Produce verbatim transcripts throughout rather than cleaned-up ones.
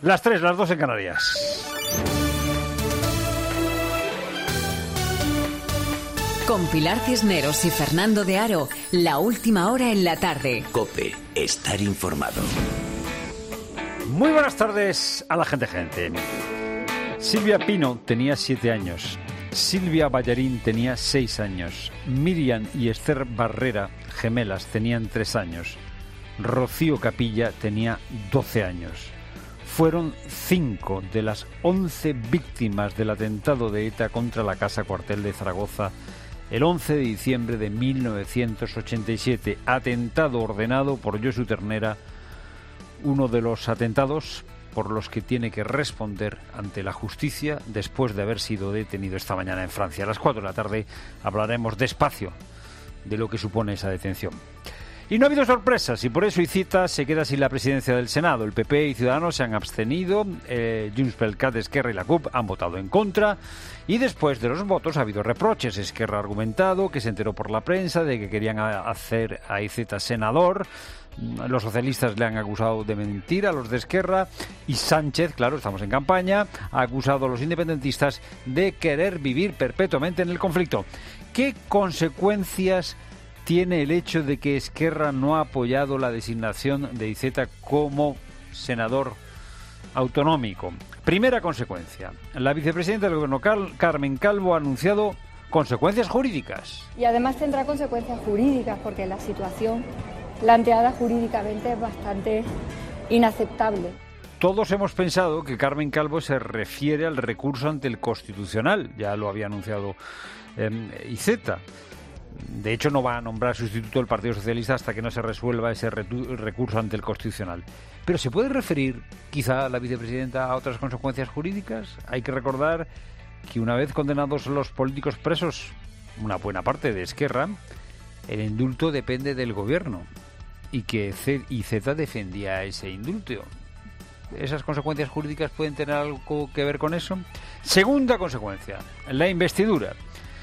Las tres, las dos en Canarias. Con Pilar Cisneros y Fernando de Aro, la última hora en la tarde. COPE, estar informado. Muy buenas tardes a la gente gente. Silvia Pino tenía siete años. Silvia Ballarín tenía seis años. Miriam y Esther Barrera, gemelas, tenían tres años. Rocío Capilla tenía doce años. Fueron cinco de las once víctimas del atentado de ETA contra la Casa Cuartel de Zaragoza el once de diciembre de mil novecientos ochenta y siete. Atentado ordenado por Josu Ternera, uno de los atentados por los que tiene que responder ante la justicia después de haber sido detenido esta mañana en Francia. A las cuatro de la tarde hablaremos despacio de lo que supone esa detención. Y no ha habido sorpresas y por eso Iceta se queda sin la presidencia del Senado. El P P y Ciudadanos se han abstenido, eh, Junts pel Cat, Esquerra y la C U P han votado en contra y después de los votos ha habido reproches. Esquerra ha argumentado que se enteró por la prensa de que querían hacer a Iceta senador. Los socialistas le han acusado de mentir a los de Esquerra y Sánchez, claro, estamos en campaña, ha acusado a los independentistas de querer vivir perpetuamente en el conflicto. ¿Qué consecuencias tiene el hecho de que Esquerra no ha apoyado la designación de Iceta como senador autonómico? Primera consecuencia, la vicepresidenta del Gobierno, Car- Carmen Calvo, ha anunciado consecuencias jurídicas. Y además tendrá consecuencias jurídicas porque la situación planteada jurídicamente es bastante inaceptable. Todos hemos pensado que Carmen Calvo se refiere al recurso ante el Constitucional, ya lo había anunciado eh, Iceta. De hecho, no va a nombrar sustituto del Partido Socialista hasta que no se resuelva ese retu- recurso ante el Constitucional. Pero ¿se puede referir quizá la vicepresidenta a otras consecuencias jurídicas? Hay que recordar que una vez condenados los políticos presos, una buena parte de Esquerra, el indulto depende del Gobierno y que Iceta defendía ese indulto. ¿Esas consecuencias jurídicas pueden tener algo que ver con eso? Segunda consecuencia, la investidura.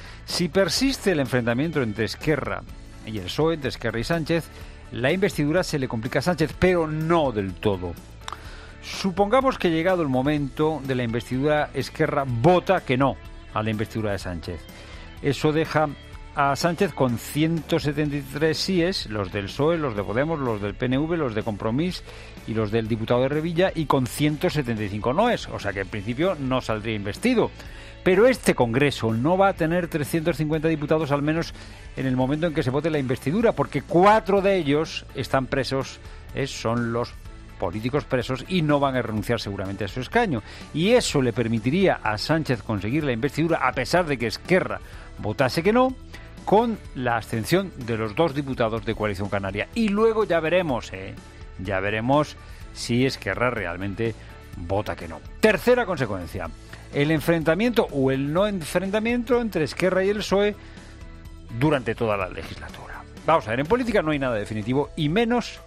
Si persiste el enfrentamiento entre Esquerra y el P S O E, entre Esquerra y Sánchez, la investidura se le complica a Sánchez, pero no del todo. Supongamos que llegado el momento de la investidura, Esquerra vota que no a la investidura de Sánchez. Eso deja a Sánchez con ciento setenta y tres síes, los del P S O E, los de Podemos, los del P N V, los de Compromís y los del diputado de Revilla, y con ciento setenta y cinco noes, o sea que en principio no saldría investido. Pero este Congreso no va a tener trescientos cincuenta diputados al menos en el momento en que se vote la investidura, porque cuatro de ellos están presos, eh, son los políticos presos y no van a renunciar seguramente a su escaño. Y eso le permitiría a Sánchez conseguir la investidura, a pesar de que Esquerra votase que no, con la abstención de los dos diputados de Coalición Canaria. Y luego ya veremos, eh, ya veremos si Esquerra realmente vota que no. Tercera consecuencia, el enfrentamiento o el no enfrentamiento entre Esquerra y el P S O E durante toda la legislatura. Vamos a ver, en política no hay nada definitivo y menos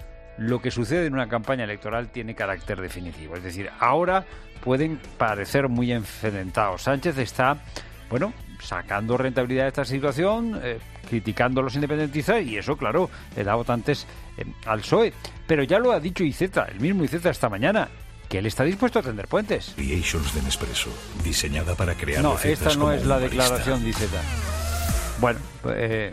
lo que sucede en una campaña electoral tiene carácter definitivo. Es decir, ahora pueden parecer muy enfrentados. Sánchez está, bueno, sacando rentabilidad de esta situación, eh, criticando a los independentistas y eso, claro, le da votantes eh, al P S O E. Pero ya lo ha dicho Iceta, el mismo Iceta esta mañana, que él está dispuesto a tender puentes. Creations de Nespresso, diseñada para crear No, recetas esta no como es la un barista. declaración de Iceta. Bueno, eh,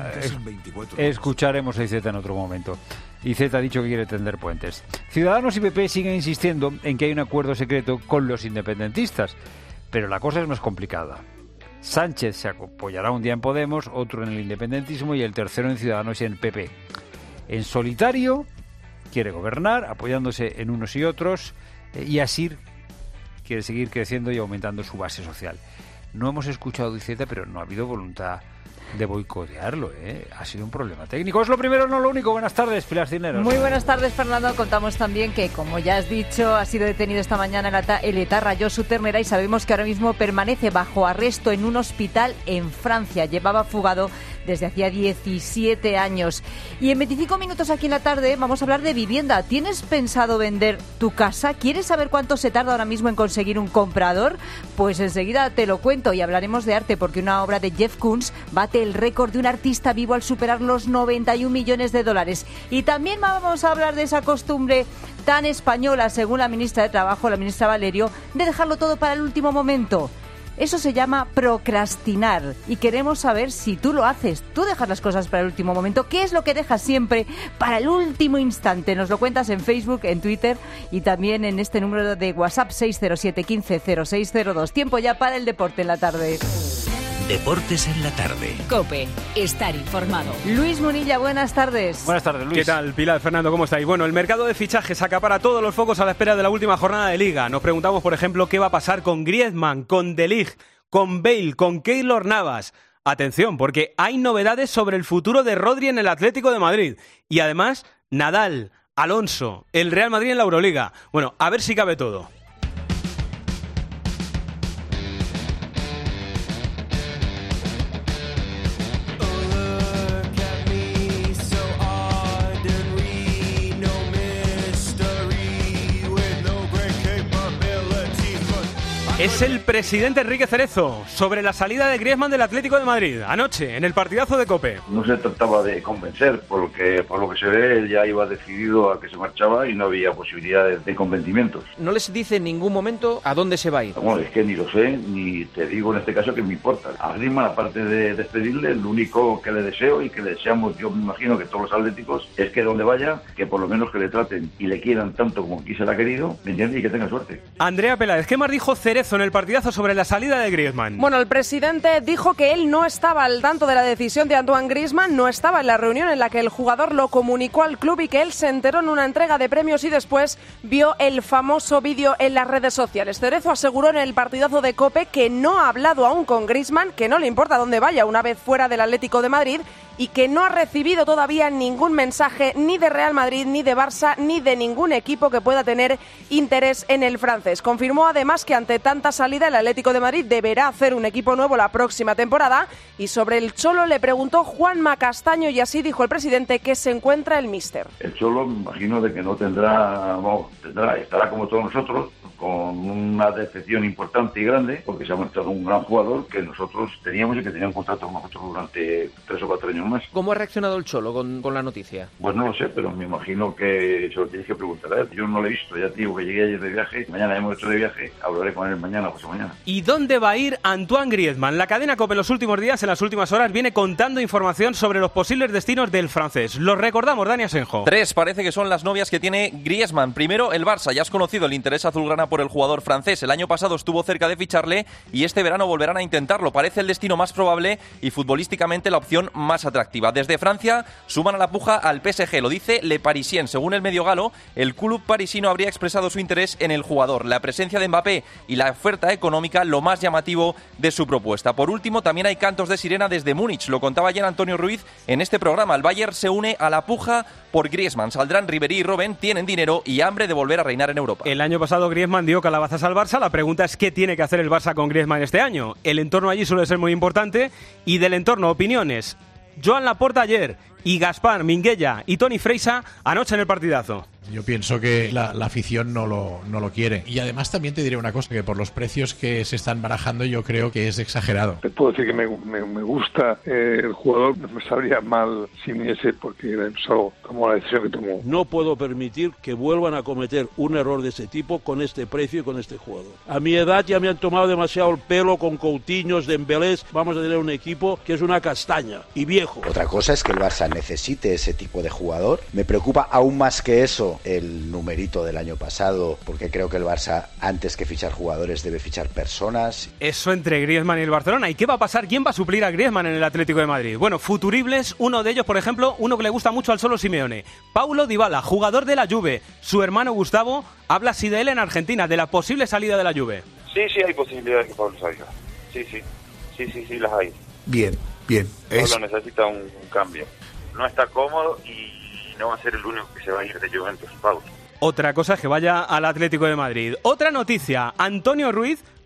eh, escucharemos a Iceta en otro momento. Iceta ha dicho que quiere tender puentes. Ciudadanos y P P siguen insistiendo en que hay un acuerdo secreto con los independentistas, pero la cosa es más complicada. Sánchez se apoyará un día en Podemos, otro en el independentismo y el tercero en Ciudadanos y en P P. En solitario quiere gobernar, apoyándose en unos y otros, eh, y así quiere seguir creciendo y aumentando su base social. No hemos escuchado a Iceta, pero no ha habido voluntad de boicotearlo, ¿eh? Ha sido un problema técnico. Es lo primero, no lo único. Buenas tardes, Pilar Cisneros. Muy buenas tardes, Fernando. Contamos también que, como ya has dicho, ha sido detenido esta mañana el, ata- el etarra Josu Ternera y sabemos que ahora mismo permanece bajo arresto en un hospital en Francia. Llevaba fugado desde hacía diecisiete años. Y en veinticinco minutos aquí en la tarde vamos a hablar de vivienda. ¿Tienes pensado vender tu casa? ¿Quieres saber cuánto se tarda ahora mismo en conseguir un comprador? Pues enseguida te lo cuento y hablaremos de arte, porque una obra de Jeff Koons bate el récord de un artista vivo al superar los noventa y un millones de dólares. Y también vamos a hablar de esa costumbre tan española, según la ministra de Trabajo, la ministra Valerio, de dejarlo todo para el último momento. Eso se llama procrastinar y queremos saber si tú lo haces. ¿Tú dejas las cosas para el último momento? ¿Qué es lo que dejas siempre para el último instante? Nos lo cuentas en Facebook, en Twitter y también en este número de WhatsApp seis cero siete, quince, cero seis cero dos. Tiempo ya para el deporte en la tarde. Deportes en la tarde. COPE. Estar informado. Luis Munilla, buenas tardes. Buenas tardes, Luis. ¿Qué tal, Pilar, Fernando? ¿Cómo estáis? Bueno, el mercado de fichajes acapara todos los focos a la espera de la última jornada de Liga. Nos preguntamos, por ejemplo, qué va a pasar con Griezmann, con De Ligt, con Bale, con Keylor Navas. Atención, porque hay novedades sobre el futuro de Rodri en el Atlético de Madrid. Y además, Nadal, Alonso, el Real Madrid en la Euroliga. Bueno, a ver si cabe todo. Es el presidente Enrique Cerezo sobre la salida de Griezmann del Atlético de Madrid anoche en el partidazo de COPE. No se trataba de convencer, por lo que por lo que se ve él ya iba decidido a que se marchaba y no había posibilidades de convencimientos. No les dice en ningún momento a dónde se va a ir. Bueno, es que ni lo sé, ni te digo en este caso que me importa. A Griezmann, aparte de despedirle, lo único que le deseo y que le deseamos, yo me imagino que todos los atléticos, es que donde vaya, que por lo menos que le traten y le quieran tanto como aquí se le ha querido, ¿me entiendes? Y que tenga suerte. Andrea Peláez, ¿qué más dijo Cerezo en el partidazo sobre la salida de Griezmann? Bueno, el presidente dijo que él no estaba al tanto de la decisión de Antoine Griezmann, no estaba en la reunión en la que el jugador lo comunicó al club y que él se enteró en una entrega de premios y después vio el famoso vídeo en las redes sociales. Cerezo aseguró en el partidazo de COPE que no ha hablado aún con Griezmann, que no le importa dónde vaya una vez fuera del Atlético de Madrid y que no ha recibido todavía ningún mensaje ni de Real Madrid, ni de Barça, ni de ningún equipo que pueda tener interés en el francés. Confirmó además que ante tanta salida el Atlético de Madrid deberá hacer un equipo nuevo la próxima temporada y sobre el Cholo le preguntó Juanma Castaño y así dijo el presidente que se encuentra el míster. El Cholo me imagino de que no tendrá, vamos, tendrá, estará como todos nosotros, con una decepción importante y grande, porque se ha mostrado un gran jugador que nosotros teníamos y que tenía un contrato con nosotros durante tres o cuatro años más. ¿Cómo ha reaccionado el Cholo con, con la noticia? Pues no lo sé, pero me imagino que se lo tienes que preguntar a él. Yo no lo he visto, ya te digo que llegué ayer de viaje, mañana hemos hecho de viaje, hablaré con él mañana o pasado mañana. ¿Y dónde va a ir Antoine Griezmann? La cadena COPE en los últimos días, en las últimas horas, viene contando información sobre los posibles destinos del francés. Los recordamos, Dani Asenjo. Tres parece que son las novias que tiene Griezmann. Primero, el Barça. Ya has conocido el interés azulgrana por el jugador francés. El año pasado estuvo cerca de ficharle y este verano volverán a intentarlo. Parece el destino más probable y futbolísticamente la opción más atractiva. Desde Francia suman a la puja al P S G, lo dice Le Parisien. Según el medio galo, el club parisino habría expresado su interés en el jugador. La presencia de Mbappé y la oferta económica lo más llamativo de su propuesta. Por último, también hay cantos de sirena desde Múnich. Lo contaba ayer Antonio Ruiz en este programa. El Bayern se une a la puja por Griezmann. Saldrán Ribéry y Robben, tienen dinero y hambre de volver a reinar en Europa. El año pasado Griezmann dio calabazas al Barça. La pregunta es ¿qué tiene que hacer el Barça con Griezmann este año? El entorno allí suele ser muy importante y del entorno, opiniones. Joan Laporta ayer y Gaspar, Minguella y Toni Freisa anoche en el partidazo. Yo pienso que la, la afición no lo, no lo quiere. Y además también te diré una cosa, que por los precios que se están barajando yo creo que es exagerado. Te puedo decir que me, me, me gusta eh, el jugador, me sabría mal si viniese porque eso tomó la decisión que tomó. No puedo permitir que vuelvan a cometer un error de ese tipo con este precio y con este jugador. A mi edad ya me han tomado demasiado el pelo con Coutinhos, Dembélés. Vamos a tener un equipo que es una castaña y viejo. Otra cosa es que el Barça necesite ese tipo de jugador. Me preocupa aún más que eso el numerito del año pasado, porque creo que el Barça, antes que fichar jugadores, debe fichar personas. Eso entre Griezmann y el Barcelona. ¿Y qué va a pasar? ¿Quién va a suplir a Griezmann en el Atlético de Madrid? Bueno, futuribles, uno de ellos, por ejemplo, uno que le gusta mucho al Cholo Simeone. Paulo Dybala, jugador de la Juve. Su hermano Gustavo habla así de él en Argentina, de la posible salida de la Juve. Sí, sí, hay posibilidades de que Pablo salga. Sí, sí, sí, sí, sí, las hay. Bien, bien. Pablo Es... necesita un, un cambio. No está cómodo y no va a ser el único que se va a ir de Juventus, Pablo. Otra cosa es que vaya al Atlético de Madrid. Otra noticia, Antonio Ruiz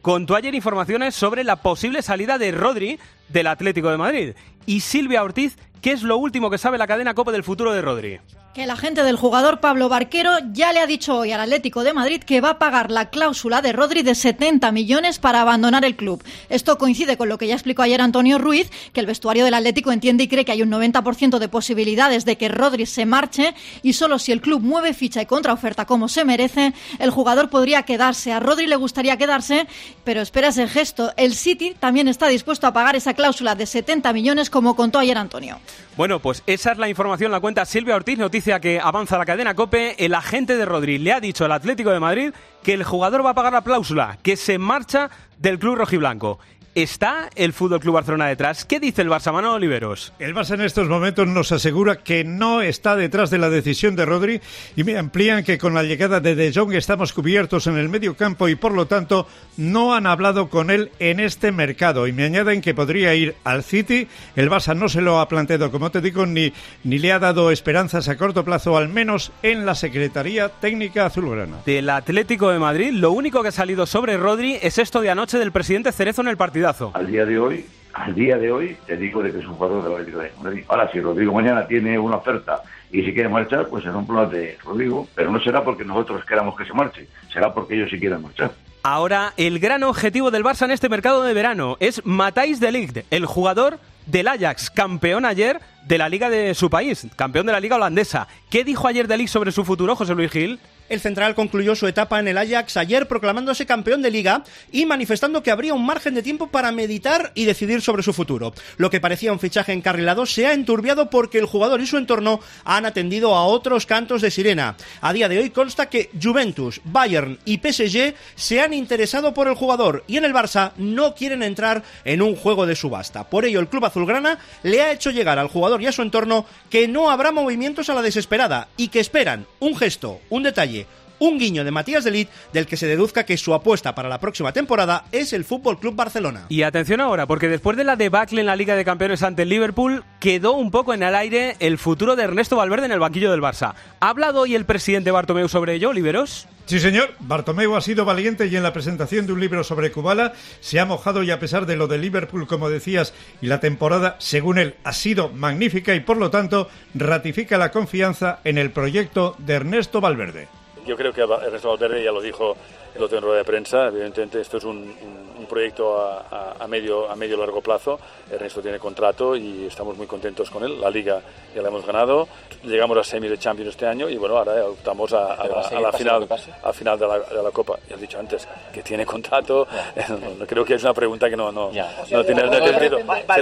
contó ayer informaciones sobre la posible salida de Rodri del Atlético de Madrid. Y Silvia Ortiz, ¿qué es lo último que sabe la cadena COPE del futuro de Rodri? Que el agente del jugador Pablo Barquero ya le ha dicho hoy al Atlético de Madrid que va a pagar la cláusula de Rodri de setenta millones para abandonar el club. Esto coincide con lo que ya explicó ayer Antonio Ruiz, que el vestuario del Atlético entiende y cree que hay un noventa por ciento de posibilidades de que Rodri se marche y solo si el club mueve ficha y contraoferta como se merece, el jugador podría quedarse. A Rodri le gustaría quedarse, pero espera ese gesto. El City también está dispuesto a pagar esa cláusula de setenta millones, como contó ayer Antonio. Bueno, pues esa es la información, la cuenta Silvia Ortiz, noticia que avanza la cadena COPE. El agente de Rodri le ha dicho al Atlético de Madrid que el jugador va a pagar la cláusula, que se marcha del club rojiblanco. ¿Está el F C Barcelona detrás? ¿Qué dice el Barça, Manolo Oliveros? El Barça en estos momentos nos asegura que no está detrás de la decisión de Rodri y me amplían que con la llegada de De Jong estamos cubiertos en el medio campo y por lo tanto no han hablado con él en este mercado. Y me añaden que podría ir al City. El Barça no se lo ha planteado, como te digo, ni, ni le ha dado esperanzas a corto plazo, al menos en la Secretaría Técnica Azulgrana. Del Atlético de Madrid, lo único que ha salido sobre Rodri es esto de anoche del presidente Cerezo en el partido. Al día de hoy, al día de hoy, te digo de que es un jugador del Atlético de Madrid. Ahora, si Rodrigo mañana tiene una oferta y si quiere marchar, pues será un problema de Rodrigo, pero no será porque nosotros queramos que se marche, será porque ellos sí quieren marchar. Ahora, el gran objetivo del Barça en este mercado de verano es Matthijs de Ligt, el jugador del Ajax, campeón ayer de la liga de su país, campeón de la liga holandesa. ¿Qué dijo ayer de Ligt sobre su futuro, José Luis Gil? El central concluyó su etapa en el Ajax ayer proclamándose campeón de Liga y manifestando que habría un margen de tiempo para meditar y decidir sobre su futuro. Lo que parecía un fichaje encarrilado se ha enturbiado porque el jugador y su entorno han atendido a otros cantos de sirena. A día de hoy consta que Juventus, Bayern y P S G se han interesado por el jugador y en el Barça no quieren entrar en un juego de subasta. Por ello el club azulgrana le ha hecho llegar al jugador y a su entorno que no habrá movimientos a la desesperada y que esperan un gesto, un detalle, un guiño de Matthijs de Ligt del que se deduzca que su apuesta para la próxima temporada es el F C Barcelona. Y atención ahora, porque después de la debacle en la Liga de Campeones ante el Liverpool, quedó un poco en el aire el futuro de Ernesto Valverde en el banquillo del Barça. ¿Ha hablado hoy el presidente Bartomeu sobre ello, Oliveros? Sí, señor. Bartomeu ha sido valiente y en la presentación de un libro sobre Kubala se ha mojado y a pesar de lo de Liverpool, como decías, y la temporada, según él, ha sido magnífica y por lo tanto ratifica la confianza en el proyecto de Ernesto Valverde. Yo creo que Ernesto Valverde ya lo dijo el otro en rueda de prensa. Evidentemente esto es un, un, un proyecto a, a, a medio a medio largo plazo. Ernesto tiene contrato y estamos muy contentos con él. La Liga ya la hemos ganado. Llegamos a semis de Champions este año y bueno, ahora optamos a, a, la, a la final, a final de la, de la Copa. Ya has dicho antes que tiene contrato. No, no, creo que es una pregunta que no no, no tiene sentido.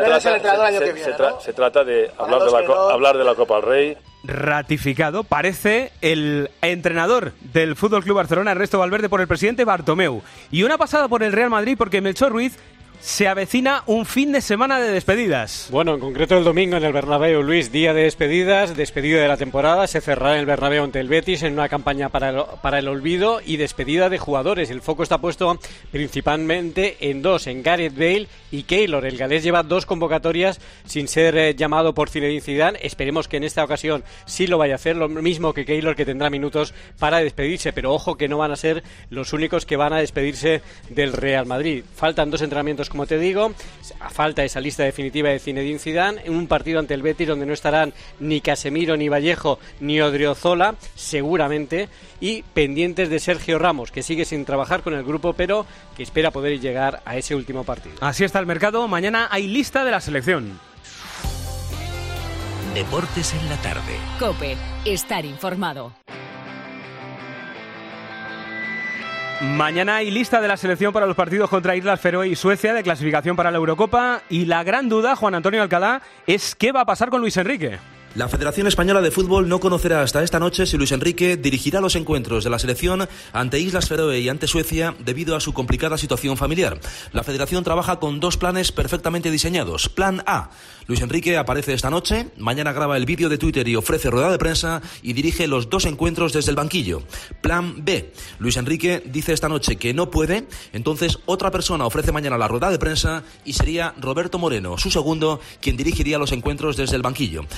Se trata de hablar de la no... hablar de la Copa del Rey. Ratificado, parece, el entrenador del F C Barcelona, Ernesto Valverde, por el presidente Bartomeu. Y una pasada por el Real Madrid porque Melchor Ruiz se avecina un fin de semana de despedidas. Bueno, en concreto el domingo en el Bernabéu, Luis, día de despedidas, despedida de la temporada, se cerrará en el Bernabéu ante el Betis en una campaña para el, para el olvido y despedida de jugadores. El foco está puesto principalmente en dos, en Gareth Bale y Keylor. El galés lleva dos convocatorias sin ser eh, llamado por Zinedine Zidane. Esperemos que en esta ocasión sí lo vaya a hacer, lo mismo que Keylor, que tendrá minutos para despedirse, pero ojo que no van a ser los únicos que van a despedirse del Real Madrid. Faltan dos entrenamientos, como te digo, falta esa lista definitiva de Zinedine Zidane en un partido ante el Betis donde no estarán ni Casemiro, ni Vallejo, ni Odriozola, seguramente, y pendientes de Sergio Ramos, que sigue sin trabajar con el grupo, pero que espera poder llegar a ese último partido. Así está el mercado. Mañana hay lista de la selección. Deportes en la tarde. COPE. Estar informado. Mañana hay lista de la selección para los partidos contra Islas Feroe y Suecia de clasificación para la Eurocopa y la gran duda, Juan Antonio Alcalá, es qué va a pasar con Luis Enrique. La Federación Española de Fútbol no conocerá hasta esta noche si Luis Enrique dirigirá los encuentros de la selección ante Islas Feroe y ante Suecia debido a su complicada situación familiar. La Federación trabaja con dos planes perfectamente diseñados. Plan A. Luis Enrique aparece esta noche, mañana graba el vídeo de Twitter y ofrece rueda de prensa y dirige los dos encuentros desde el banquillo. Plan B. Luis Enrique dice esta noche que no puede, entonces otra persona ofrece mañana la rueda de prensa y sería Roberto Moreno, su segundo, quien dirigiría los encuentros desde el banquillo. Suena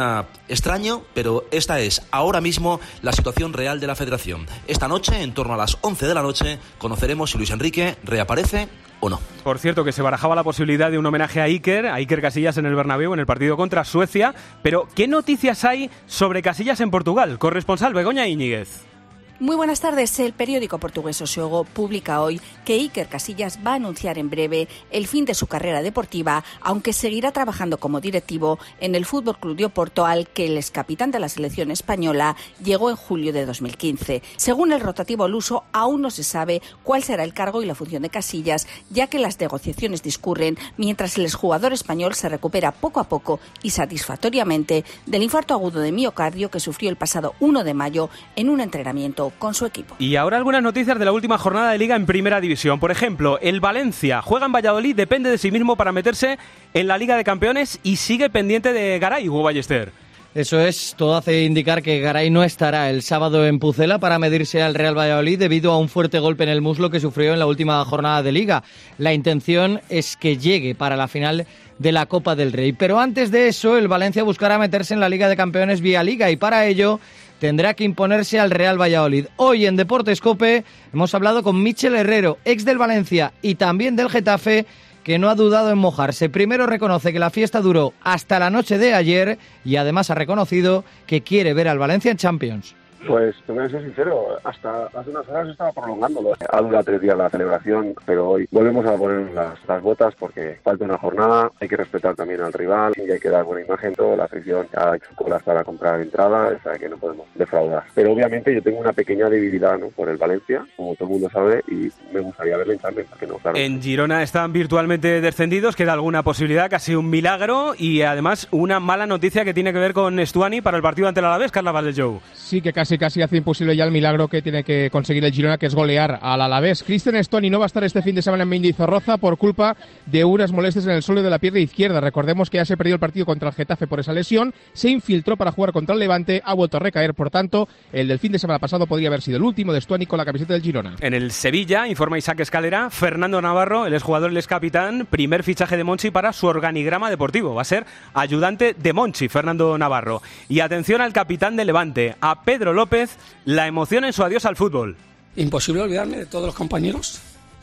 Suena extraño, pero esta es ahora mismo la situación real de la federación. Esta noche, en torno a las once de la noche, conoceremos si Luis Enrique reaparece o no. Por cierto, que se barajaba la posibilidad de un homenaje a Iker, a Iker Casillas en el Bernabéu en el partido contra Suecia, pero ¿qué noticias hay sobre Casillas en Portugal? Corresponsal Begoña Íñiguez. Muy buenas tardes. El periódico portugués O Xogo publica hoy que Iker Casillas va a anunciar en breve el fin de su carrera deportiva, aunque seguirá trabajando como directivo en el Fútbol Club de Oporto, al que el excapitán de la selección española llegó en julio de dos mil quince. Según el rotativo luso, aún no se sabe cuál será el cargo y la función de Casillas, ya que las negociaciones discurren mientras el exjugador español se recupera poco a poco y satisfactoriamente del infarto agudo de miocardio que sufrió el pasado uno de mayo en un entrenamiento con su equipo. Y ahora algunas noticias de la última jornada de Liga en Primera División. Por ejemplo, el Valencia juega en Valladolid, depende de sí mismo para meterse en la Liga de Campeones y sigue pendiente de Garay, Hugo Ballester. Eso es, todo hace indicar que Garay no estará el sábado en Pucela para medirse al Real Valladolid debido a un fuerte golpe en el muslo que sufrió en la última jornada de Liga. La intención es que llegue para la final de la Copa del Rey. Pero antes de eso, el Valencia buscará meterse en la Liga de Campeones vía Liga y para ello tendrá que imponerse al Real Valladolid. Hoy en Deportes COPE hemos hablado con Michel Herrero, ex del Valencia y también del Getafe, que no ha dudado en mojarse. Primero reconoce que la fiesta duró hasta la noche de ayer y además ha reconocido que quiere ver al Valencia en Champions. Pues te voy a ser sincero, hasta hace unas horas estaba prolongándolo. Ha durado tres días la celebración, pero hoy volvemos a poner las, las botas porque falta una jornada, hay que respetar también al rival y hay que dar buena imagen. Toda la sección ya ha hecho colas para comprar entradas, o sea que no podemos defraudar. Pero obviamente yo tengo una pequeña debilidad, ¿no?, por el Valencia, como todo el mundo sabe, y me gustaría verle en Champions, ¿por qué no? Claro. En Girona están virtualmente descendidos, queda alguna posibilidad, casi un milagro, y además una mala noticia que tiene que ver con Estuani para el partido ante el Alavés, Carla Valdellou. Sí, que casi casi hace imposible ya el milagro que tiene que conseguir el Girona, que es golear al Alavés. Cristian Estuani no va a estar este fin de semana en Mendizorroza por culpa de unas molestias en el suelo de la pierna izquierda. Recordemos que ya se perdió el partido contra el Getafe por esa lesión, se infiltró para jugar contra el Levante, ha vuelto a recaer, por tanto, el del fin de semana pasado podría haber sido el último de Estuani con la camiseta del Girona. En el Sevilla, informa Isaac Escalera, Fernando Navarro, el exjugador, el excapitán, primer fichaje de Monchi para su organigrama deportivo. Va a ser ayudante de Monchi, Fernando Navarro. Y atención al capitán de Levante, a Pedro López, la emoción en su adiós al fútbol. Imposible olvidarme de todos los compañeros.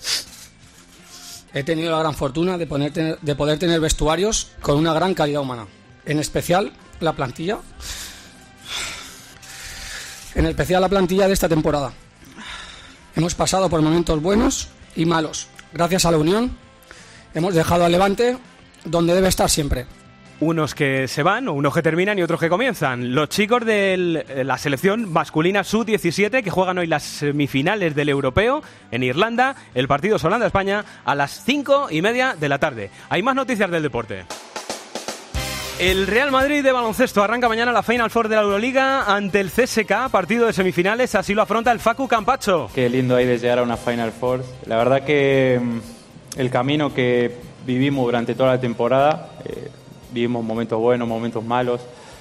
He tenido la gran fortuna de, poner, de poder tener vestuarios con una gran calidad humana. En especial la plantilla. En especial la plantilla de esta temporada. Hemos pasado por momentos buenos y malos. Gracias a la unión hemos dejado al Levante donde debe estar siempre. Unos que se van, o unos que terminan y otros que comienzan. Los chicos de la selección masculina sub diecisiete que juegan hoy las semifinales del Europeo en Irlanda. El partido es Holanda-España a las cinco y media de la tarde. Hay más noticias del deporte. El Real Madrid de baloncesto arranca mañana la Final Four de la Euroliga ante el C S K, partido de semifinales, así lo afronta el Facu Campacho. Qué lindo hay de llegar a una Final Four. La verdad que el camino que vivimos durante toda la temporada, eh, vivimos momentos buenos, momentos malos,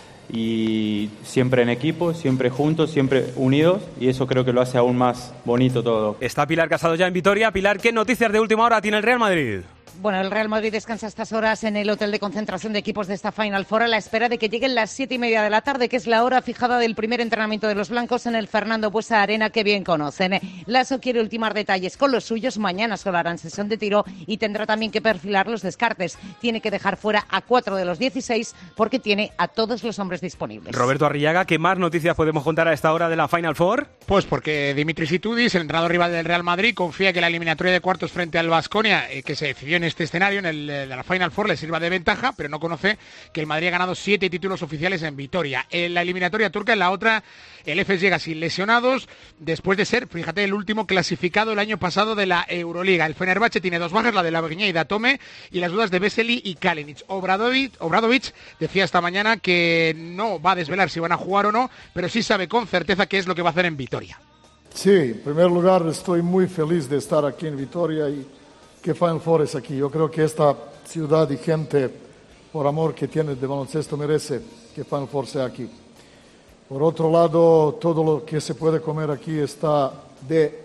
y siempre en equipo, siempre juntos, siempre unidos, y eso creo que lo hace aún más bonito todo. Está Pilar Casado ya en Vitoria. Pilar, ¿qué noticias de última hora tiene el Real Madrid? Bueno, el Real Madrid descansa estas horas en el hotel de concentración de equipos de esta Final Four a la espera de que lleguen las siete y media de la tarde, que es la hora fijada del primer entrenamiento de los blancos en el Fernando Buesa Arena, que bien conocen. Lasso quiere ultimar detalles con los suyos. Mañana solo harán sesión de tiro y tendrá también que perfilar los descartes. Tiene que dejar fuera a cuatro de los dieciséis porque tiene a todos los hombres disponibles. Roberto Arrillaga, ¿qué más noticias podemos contar a esta hora de la Final Four? Pues porque Dimitris Itoudis, el entrenador rival del Real Madrid, confía que la eliminatoria de cuartos frente al Baskonia, eh, que se decidió en este escenario, en el de la Final Four, le sirva de ventaja, pero no conoce que el Madrid ha ganado siete títulos oficiales en Vitoria. En la eliminatoria turca, en la otra, el Efes llega sin lesionados, después de ser, fíjate, el último clasificado el año pasado de la Euroliga. El Fenerbahce tiene dos bajas, la de Lavriña y Datome, y las dudas de Vesely y Kalinic. Obradovic, Obradovic decía esta mañana que no va a desvelar si van a jugar o no, pero sí sabe con certeza qué es lo que va a hacer en Vitoria. Sí, en primer lugar estoy muy feliz de estar aquí en Vitoria y que Final Four es aquí. Yo creo que esta ciudad y gente, por amor que tiene de baloncesto, merece que Final Four sea aquí. Por otro lado, todo lo que se puede comer aquí está de...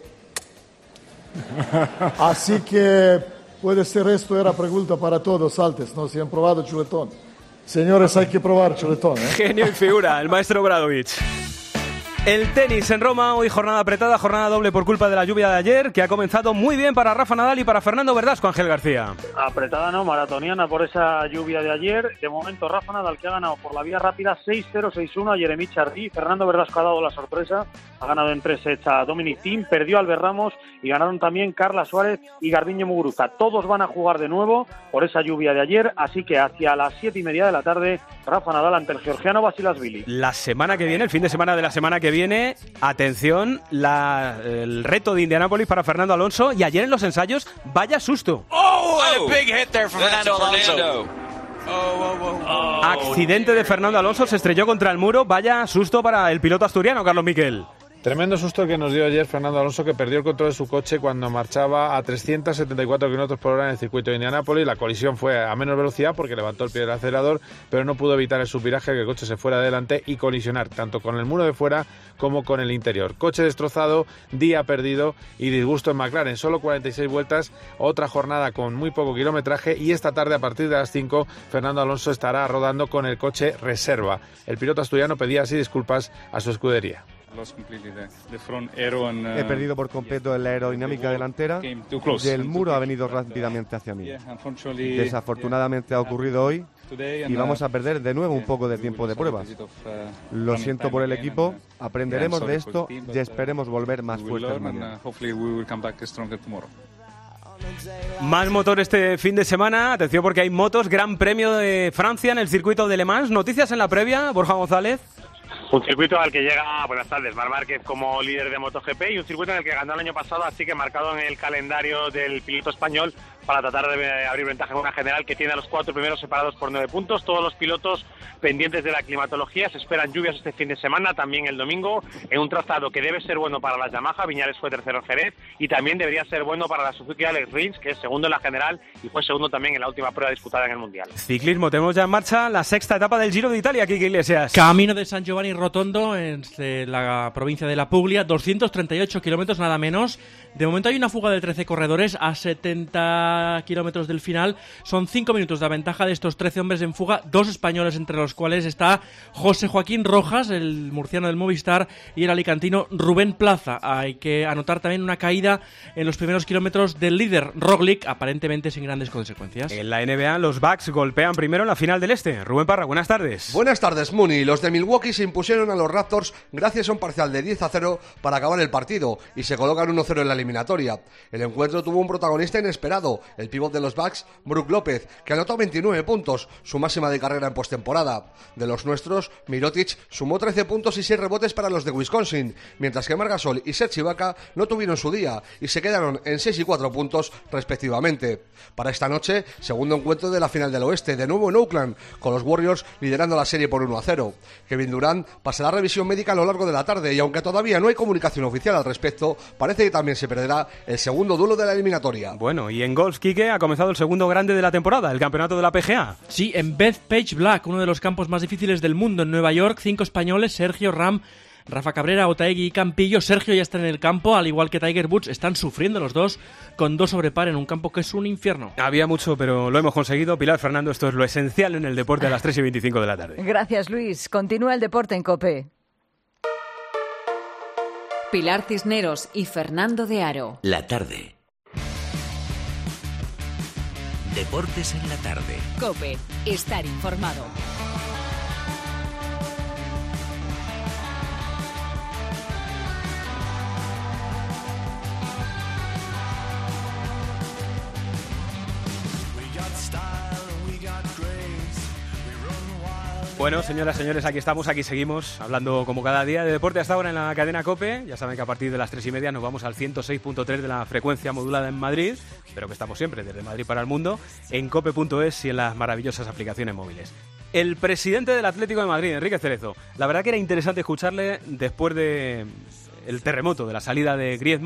Así que puede ser esto, era pregunta para todos antes, ¿no? Si han probado chuletón. Señores, hay que probar chuletón, ¿eh? Genio y figura, el maestro Obradovic. El tenis en Roma, hoy jornada apretada, jornada doble por culpa de la lluvia de ayer, que ha comenzado muy bien para Rafa Nadal y para Fernando Verdasco, Ángel García. Apretada no, maratoniana por esa lluvia de ayer. De momento Rafa Nadal, que ha ganado por la vía rápida seis cero seis uno a Jeremy Chardy. Fernando Verdasco ha dado la sorpresa, ha ganado en tres sets a Dominic Thiem, perdió a Albert Ramos y ganaron también Carla Suárez y Garbiñe Muguruza. Todos van a jugar de nuevo por esa lluvia de ayer, así que hacia las siete y media de la tarde, Rafa Nadal ante el georgiano Basilashvili. La semana que viene, el fin de semana de la semana que viene, atención, la, el reto de Indianápolis para Fernando Alonso, y ayer en los ensayos, vaya susto. Oh, and a big hit there from Fernando Alonso. Oh, oh, oh, oh. Accidente de Fernando Alonso, se estrelló contra el muro, vaya susto para el piloto asturiano, Carlos Miquel. Tremendo susto que nos dio ayer Fernando Alonso, que perdió el control de su coche cuando marchaba a trescientos setenta y cuatro kilómetros por hora en el circuito de Indianápolis. La colisión fue a menos velocidad porque levantó el pie del acelerador, pero no pudo evitar el subviraje, que el coche se fuera adelante y colisionar tanto con el muro de fuera como con el interior. Coche destrozado, día perdido y disgusto en McLaren. Solo cuarenta y seis vueltas, otra jornada con muy poco kilometraje, y esta tarde a partir de las cinco Fernando Alonso estará rodando con el coche reserva. El piloto asturiano pedía así disculpas a su escudería. He perdido por completo la aerodinámica delantera. Del muro ha venido rápidamente hacia mí. Desafortunadamente ha ocurrido hoy y vamos a perder de nuevo un poco de tiempo de pruebas. Lo siento por el equipo, aprenderemos de esto y esperemos volver más fuertes mañana. Más motor este fin de semana, atención porque hay motos, Gran Premio de Francia en el circuito de Le Mans. Noticias en la previa, Borja González. Un circuito al que llega, buenas tardes, Marc Márquez como líder de MotoGP, y un circuito en el que ganó el año pasado, así que marcado en el calendario del piloto español para tratar de abrir ventaja en una general que tiene a los cuatro primeros separados por nueve puntos. Todos los pilotos pendientes de la climatología, se esperan lluvias este fin de semana, también el domingo, en un trazado que debe ser bueno para las Yamaha. Viñales fue tercero en Jerez y también debería ser bueno para la Suzuki Alex Rins, que es segundo en la general y fue segundo también en la última prueba disputada en el Mundial. Ciclismo, tenemos ya en marcha la sexta etapa del Giro de Italia, Quique Iglesias. Camino de San Giovanni Rotondo, en la provincia de la Puglia, doscientos treinta y ocho kilómetros nada menos. De momento hay una fuga de trece corredores a setenta kilómetros del final. Son cinco minutos de ventaja de estos trece hombres en fuga, dos españoles entre los cuales está José Joaquín Rojas, el murciano del Movistar, y el alicantino Rubén Plaza. Hay que anotar también una caída en los primeros kilómetros del líder Roglic, aparentemente sin grandes consecuencias. En la N B A, los Bucks golpean primero en la final del Este. Rubén Parra, buenas tardes. Buenas tardes, Muni. Los de Milwaukee se impusieron a los Raptors gracias a un parcial de diez a cero para acabar el partido y se colocan uno cero en la eliminatoria. El encuentro tuvo un protagonista inesperado, el pívot de los Bucks, Brook López, que anotó veintinueve puntos, su máxima de carrera en postemporada. De los nuestros, Mirotic sumó trece puntos y seis rebotes para los de Wisconsin, mientras que Marc Gasol y Serge Ibaka no tuvieron su día y se quedaron en seis y cuatro puntos respectivamente. Para esta noche, segundo encuentro de la final del Oeste, de nuevo en Oakland, con los Warriors liderando la serie por uno a cero. Kevin Durant pasará revisión médica a lo largo de la tarde y aunque todavía no hay comunicación oficial al respecto, parece que también se perderá el segundo duelo de la eliminatoria. Bueno, y en golf, Quique, ha comenzado el segundo grande de la temporada, el campeonato de la P G A. Sí, en Bethpage Black, uno de los campos más difíciles del mundo en Nueva York, cinco españoles, Sergio Ram, Rafa Cabrera, Otaegui y Campillo. Sergio ya está en el campo, al igual que Tiger Woods. Están sufriendo los dos con dos sobre par en un campo que es un infierno. Había mucho, pero lo hemos conseguido. Pilar Fernando, esto es lo esencial en el deporte a las tres y veinticinco de la tarde. Gracias, Luis. Continúa el deporte en COPE. Pilar Cisneros y Fernando de Aro. La tarde. Deportes en la tarde. COPE. Estar informado. Bueno, señoras, señores, aquí estamos, aquí seguimos, hablando como cada día de deporte hasta ahora en la cadena COPE. Ya saben que a partir de las tres y media nos vamos al ciento seis punto tres de la frecuencia modulada en Madrid, pero que estamos siempre desde Madrid para el mundo, en cope punto es y en las maravillosas aplicaciones móviles. El presidente del Atlético de Madrid, Enrique Cerezo, la verdad que era interesante escucharle después de el terremoto de la salida de Griezmann.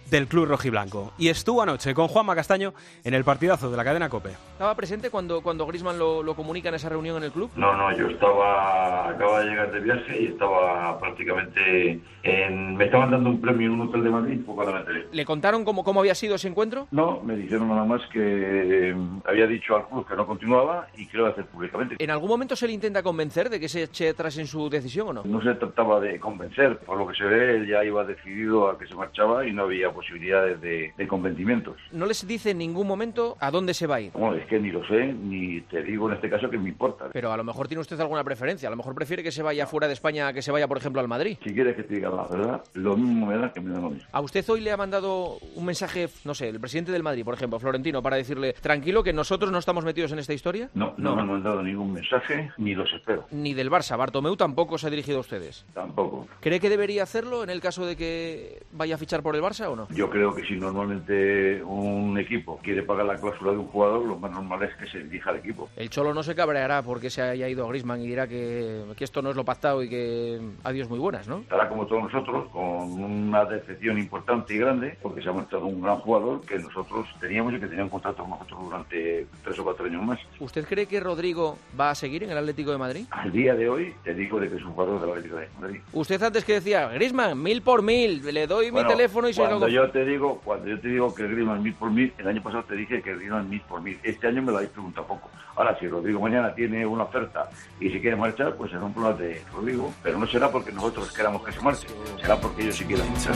del club rojiblanco. Y estuvo anoche con Juanma Castaño en el partidazo de la cadena COPE. ¿Estaba presente cuando, cuando Griezmann lo, lo comunica en esa reunión en el club? No, no, yo estaba, acababa de llegar de viaje y estaba prácticamente en, me estaban dando un premio en un hotel de Madrid, poco me enteré. ¿Le contaron cómo, cómo había sido ese encuentro? No, me dijeron nada más que eh, había dicho al club que no continuaba y que lo iba a hacer públicamente. ¿En algún momento se le intenta convencer de que se eche atrás en su decisión o no? No se trataba de convencer, por lo que se ve, él ya iba decidido a que se marchaba y no había posibilidades de, de convencimientos. ¿No les dice en ningún momento a dónde se va a ir? Bueno, es que ni lo sé, ni te digo en este caso que me importa. Pero a lo mejor tiene usted alguna preferencia, a lo mejor prefiere que se vaya fuera de España a que se vaya, por ejemplo, al Madrid. Si quieres que te diga la verdad, lo mismo me da que me da lo mismo. ¿A usted hoy le ha mandado un mensaje, no sé, el presidente del Madrid, por ejemplo, Florentino, para decirle, tranquilo, que nosotros no estamos metidos en esta historia? No, no, no me han mandado ningún mensaje, ni los espero. Ni del Barça, Bartomeu tampoco se ha dirigido a ustedes. Tampoco. ¿Cree que debería hacerlo en el caso de que vaya a fichar por el Barça o no? Yo creo que si normalmente un equipo quiere pagar la cláusula de un jugador, lo más normal es que se dirija al equipo. El Cholo no se cabreará porque se haya ido a Griezmann y dirá que, que esto no es lo pactado y que adiós muy buenas, ¿no? Estará como todos nosotros, con una decepción importante y grande, porque se ha marchado un gran jugador que nosotros teníamos y que tenía un contrato con nosotros durante tres o cuatro años más. ¿Usted cree que Rodrigo va a seguir en el Atlético de Madrid? Al día de hoy te digo de que es un jugador del Atlético de Madrid. Usted antes que decía, Griezmann, mil por mil, le doy bueno, mi teléfono y se lo... Cuando yo te digo, cuando yo te digo que Griezmann mil por mil, el año pasado te dije que Griezmann mil por mil. Este año me lo habéis preguntado poco. Ahora, si Rodrigo mañana tiene una oferta y si quiere marchar, pues será un problema de Rodrigo, pero no será porque nosotros queramos que se marche, será porque ellos sí quieran marchar.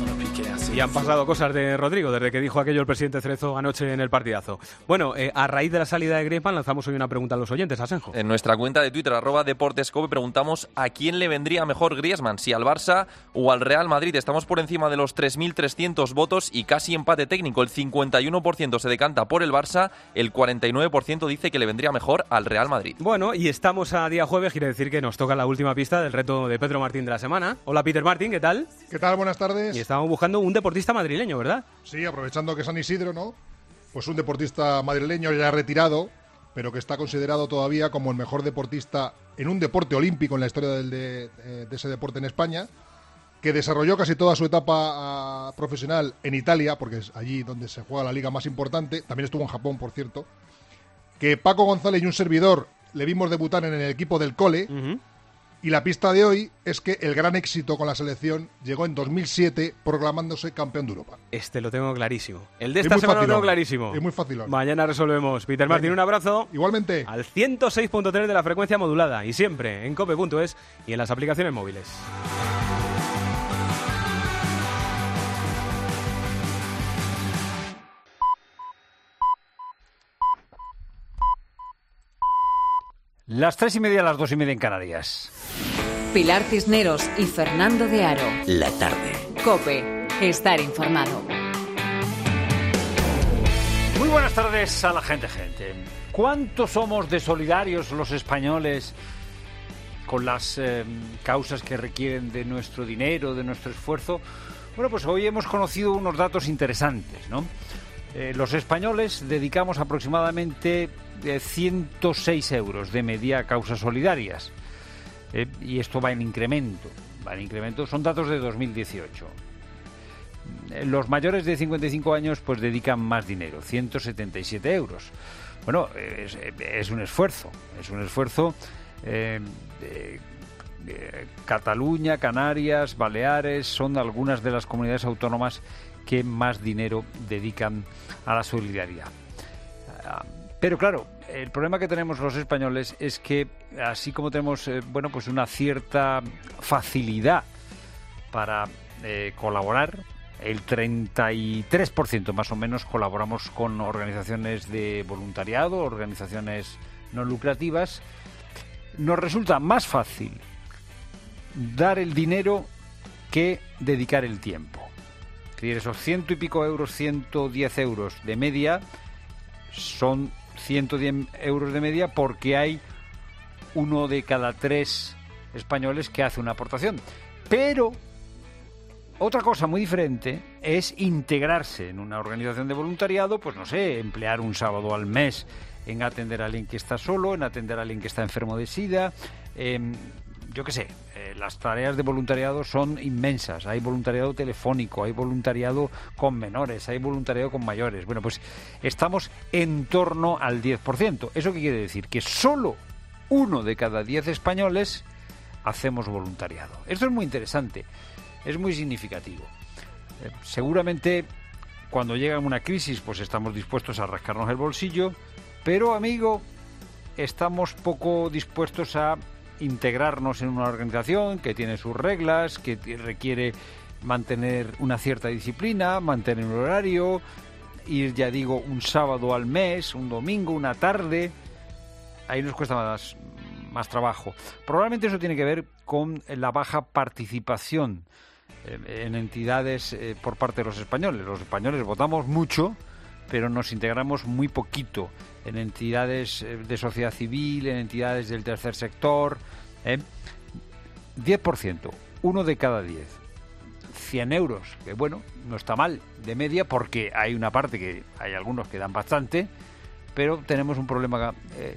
Y han pasado cosas de Rodrigo desde que dijo aquello el presidente Cerezo anoche en el partidazo. Bueno, eh, a raíz de la salida de Griezmann lanzamos hoy una pregunta a los oyentes, Asenjo. En nuestra cuenta de Twitter, arroba deportescope, preguntamos a quién le vendría mejor Griezmann, si al Barça o al Real Madrid. Estamos por encima de los tres mil trescientos votos y casi empate técnico. El cincuenta y uno por ciento se decanta por el Barça, el cuarenta y nueve por ciento dice que le vendría mejor al Real Madrid. Bueno, y estamos a día jueves, quiere decir que nos toca la última pista del reto de Pedro Martín de la semana. Hola, Peter Martín, ¿qué tal? ¿Qué tal? Buenas tardes. Y estamos buscando un deportista madrileño, ¿verdad? Sí, aprovechando que San Isidro, ¿no? Pues un deportista madrileño ya retirado, pero que está considerado todavía como el mejor deportista en un deporte olímpico en la historia del de, de ese deporte en España, que desarrolló casi toda su etapa uh, profesional en Italia, porque es allí donde se juega la liga más importante, también estuvo en Japón, por cierto, que Paco González y un servidor le vimos debutar en el equipo del cole, uh-huh. Y la pista de hoy es que el gran éxito con la selección llegó en dos mil siete proclamándose campeón de Europa. Este lo tengo clarísimo. El de esta semana lo tengo clarísimo. Es muy fácil. Mañana resolvemos. Peter Martín, un abrazo. Igualmente. Al ciento seis punto tres de la frecuencia modulada y siempre en cope punto es y en las aplicaciones móviles. Las tres y media, las dos y media en Canarias. Pilar Cisneros y Fernando de Aro. La tarde. COPE. Estar informado. Muy buenas tardes a la gente, gente. ¿Cuánto somos de solidarios los españoles con las eh, causas que requieren de nuestro dinero, de nuestro esfuerzo? Bueno, pues hoy hemos conocido unos datos interesantes, ¿no? Eh, los españoles dedicamos aproximadamente eh, ciento seis euros de media a causas solidarias. Eh, y esto va en incremento. Va en incremento. Son datos de dos mil dieciocho. Eh, los mayores de cincuenta y cinco años pues dedican más dinero, ciento setenta y siete euros. Bueno, es, es un esfuerzo. Es un esfuerzo. Eh, de, de Cataluña, Canarias, Baleares son algunas de las comunidades autónomas que más dinero dedican a la solidaridad. Pero claro, el problema que tenemos los españoles es que así como tenemos eh, bueno, pues una cierta facilidad para eh, colaborar, el treinta y tres por ciento más o menos colaboramos con organizaciones de voluntariado, organizaciones no lucrativas, nos resulta más fácil dar el dinero que dedicar el tiempo. Es decir, esos ciento y pico euros, ciento diez euros de media son ciento diez euros de media porque hay uno de cada tres españoles que hace una aportación. Pero otra cosa muy diferente es integrarse en una organización de voluntariado, pues no sé, emplear un sábado al mes en atender a alguien que está solo, en atender a alguien que está enfermo de SIDA, en yo qué sé, eh, las tareas de voluntariado son inmensas. Hay voluntariado telefónico, hay voluntariado con menores, hay voluntariado con mayores. Bueno, pues estamos en torno al diez por ciento. ¿Eso qué quiere decir? Que solo uno de cada diez españoles hacemos voluntariado. Esto es muy interesante, es muy significativo. Eh, seguramente cuando llega una crisis pues estamos dispuestos a rascarnos el bolsillo, pero amigo, estamos poco dispuestos a integrarnos en una organización que tiene sus reglas, que requiere mantener una cierta disciplina, mantener un horario, ir, ya digo, un sábado al mes, un domingo, una tarde. Ahí nos cuesta más, más trabajo. Probablemente eso tiene que ver con la baja participación eh, en entidades eh, por parte de los españoles. Los españoles votamos mucho, pero nos integramos muy poquito en entidades de sociedad civil, en entidades del tercer sector. ¿eh? diez por ciento, uno de cada diez. cien euros, que bueno, no está mal de media, porque hay una parte que hay algunos que dan bastante, pero tenemos un problema. Eh,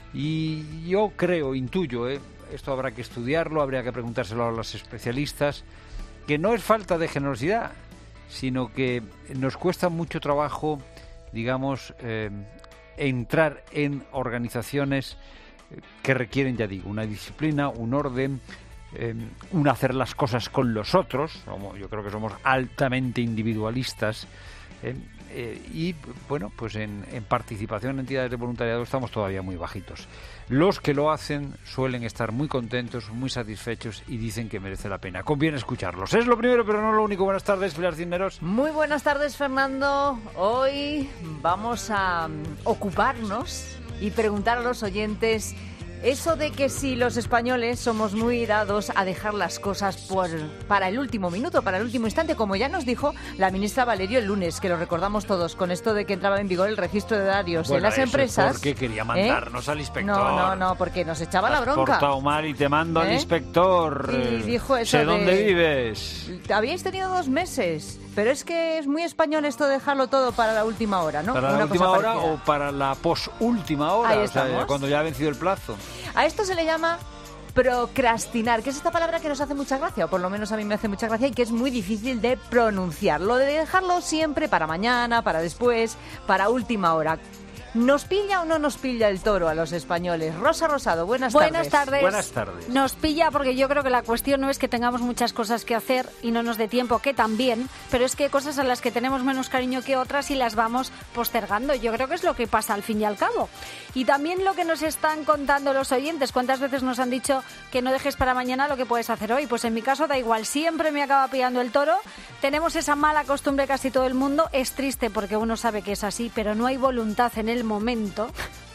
y yo creo, intuyo, eh, esto habrá que estudiarlo, habría que preguntárselo a los especialistas, que no es falta de generosidad, sino que nos cuesta mucho trabajo, digamos, eh, entrar en organizaciones que requieren, ya digo, una disciplina, un orden, eh, un hacer las cosas con los otros. Yo creo que somos altamente individualistas, eh, eh, y bueno, pues en, en participación en entidades de voluntariado estamos todavía muy bajitos. Los que lo hacen suelen estar muy contentos, muy satisfechos y dicen que merece la pena. Conviene escucharlos. Es lo primero, pero no lo único. Buenas tardes, Pilar Cisneros. Muy buenas tardes, Fernando. Hoy vamos a ocuparnos y preguntar a los oyentes eso de que si los españoles somos muy dados a dejar las cosas por, para el último minuto, para el último instante, como ya nos dijo la ministra Valerio el lunes, que lo recordamos todos, con esto de que entraba en vigor el registro de horarios bueno, en las eso empresas. Es porque quería mandarnos ¿eh? al inspector. No, no, no, porque nos echaba la bronca. Te has portado mal y te mando ¿Eh? al inspector. Y dijo eso sé de... dónde vives. Habíais tenido dos meses, pero es que es muy español esto de dejarlo todo para la última hora, ¿no? ¿Para Una la última cosa hora parecida. o para la posúltima hora? Ahí o sea, estamos. cuando ya ha vencido el plazo. A esto se le llama procrastinar, que es esta palabra que nos hace mucha gracia, o por lo menos a mí me hace mucha gracia, y que es muy difícil de pronunciar. Lo de dejarlo siempre para mañana, para después, para última hora. ¿Nos pilla o no nos pilla el toro a los españoles? Rosa Rosado, buenas, buenas tardes. tardes. Buenas tardes. Nos pilla porque yo creo que la cuestión no es que tengamos muchas cosas que hacer y no nos dé tiempo, que también, pero es que hay cosas a las que tenemos menos cariño que otras y las vamos postergando. Yo creo que es lo que pasa al fin y al cabo. Y también lo que nos están contando los oyentes. ¿Cuántas veces nos han dicho que no dejes para mañana lo que puedes hacer hoy? Pues en mi caso da igual, siempre me acaba pillando el toro. Tenemos esa mala costumbre casi todo el mundo. Es triste porque uno sabe que es así, pero no hay voluntad en el momento.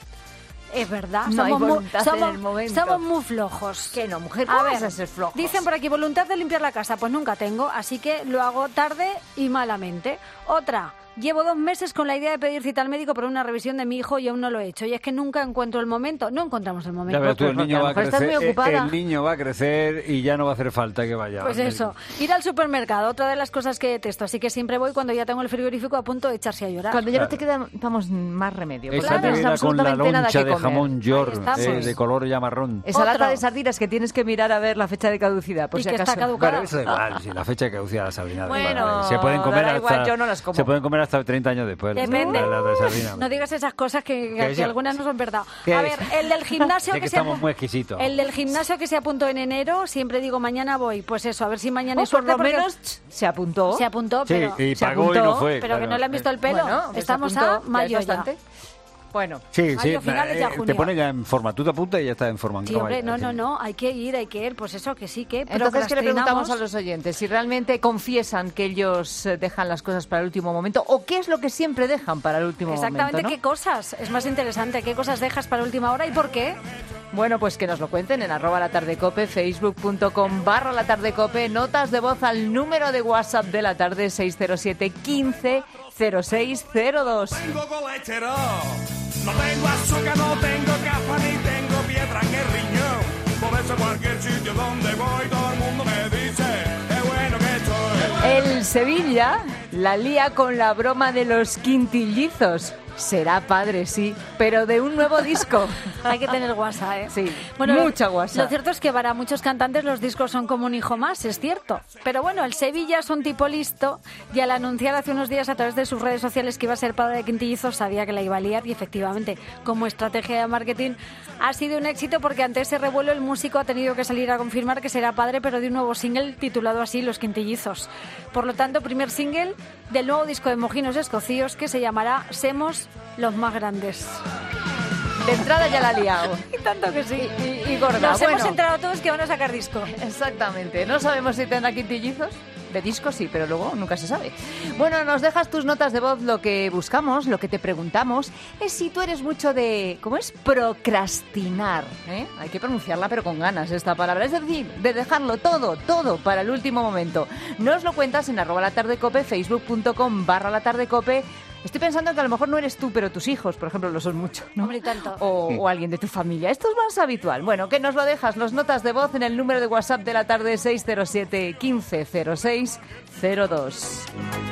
Es verdad, No somos, hay muy, voluntad somos, en el momento. somos muy flojos. Que no, mujer, A ¿cómo ver, vas a ser flojos? dicen por aquí, voluntad de limpiar la casa, pues nunca tengo, así que lo hago tarde y malamente. Otra, llevo dos meses con la idea de pedir cita al médico por una revisión de mi hijo y aún no lo he hecho. Y es que nunca encuentro el momento, no encontramos el momento. Ya ves tú, el porque niño a lo va a mejor estás crecer, muy ocupada. el niño va a crecer y ya no va a hacer falta que vaya. Pues al eso, médico. ir al supermercado, otra de las cosas que detesto, así que siempre voy cuando ya tengo el frigorífico a punto de echarse a llorar. Cuando ya no Claro. te queda, vamos, más remedio. porque Esa no tienes nevera con la absolutamente nada loncha que de comer. jamón york, Ahí estamos. eh, de color ya marrón. Esa Otro. lata de sardinas que tienes que mirar a ver la fecha de caducidad, por Y si que acaso. está caducada. Bueno, eso da igual, si la fecha que caducida la sardina. da Bueno, igual. se pueden comer da igual, hasta, yo no las como. Se pueden comer hasta treinta años después. Depende. La lata de sardina. No digas esas cosas que, que, ¿Qué que es? algunas no son verdad. ¿Qué A es? ver, el del gimnasio Es que que se estamos apu- muy exquisitos. el del gimnasio que se apuntó en enero, siempre digo mañana voy. Pues eso, a ver si mañana O hay por suerte lo porque menos ch, se apuntó. se apuntó, Sí, pero y se pagó y no apuntó, fue. pero que claro. no le han visto el pelo. Bueno, pues se Estamos apuntó, a ya es mayo ya. bastante. Bueno, Sí, sí, Mayo, finales ya eh, junio. te pone ya en forma. Tú te apuntas y ya estás en forma. Sí, hombre, no, no, no, hay que ir, hay que ir. Pues eso, que sí, que entonces, ¿qué le preguntamos a procrastinamos. los oyentes? Si realmente confiesan que ellos eh, dejan las cosas para el último momento o qué es lo que siempre dejan para el último Exactamente, momento, ¿no? qué cosas. Es más interesante, qué cosas dejas para última hora y por qué. Bueno, pues que nos lo cuenten en arroba la tarde cope, facebook.com barra la tarde cope, notas de voz al número de WhatsApp de la tarde seis cero siete quince cero seis cero dos. Tengo colesterol, no tengo azúcar, no tengo capa ni tengo piedra en el riñón. Por eso cualquier sitio donde voy todo el mundo me dice qué bueno que estoy. El Sevilla la lía con la broma de los quintillizos. Será padre, sí, pero de un nuevo disco. Hay que tener guasa, ¿eh? Sí, bueno, mucha guasa. Lo cierto es que para muchos cantantes los discos son como un hijo más, es cierto. Pero bueno, el Sevilla es un tipo listo y al anunciar hace unos días a través de sus redes sociales que iba a ser padre de quintillizos sabía que la iba a liar y efectivamente, como estrategia de marketing, ha sido un éxito porque ante ese revuelo el músico ha tenido que salir a confirmar que será padre, pero de un nuevo single titulado así, Los Quintillizos. Por lo tanto, primer single del nuevo disco de Mojinos Escocíos que se llamará Semos los más grandes. De entrada ya la ha liado. Y tanto que sí. Y, y, y gorda. Nos bueno. hemos enterado todos que van a sacar disco. Exactamente. No sabemos si tendrá quintillizos. De disco sí, pero luego nunca se sabe. Bueno, nos dejas tus notas de voz. Lo que buscamos, lo que te preguntamos, es si tú eres mucho de... ¿Cómo es? Procrastinar. ¿eh? Hay que pronunciarla, pero con ganas, esta palabra. Es decir, de dejarlo todo, todo para el último momento. Nos lo cuentas en arroba la tarde cope, facebook.com barra la tarde cope. Estoy pensando que a lo mejor no eres tú, pero tus hijos, por ejemplo, lo son mucho, ¿no? Hombre, tanto. O, o alguien de tu familia. Esto es más habitual. Bueno, que nos lo dejas, los notas de voz en el número de WhatsApp de la tarde seis cero siete, quince cero seis cero dos.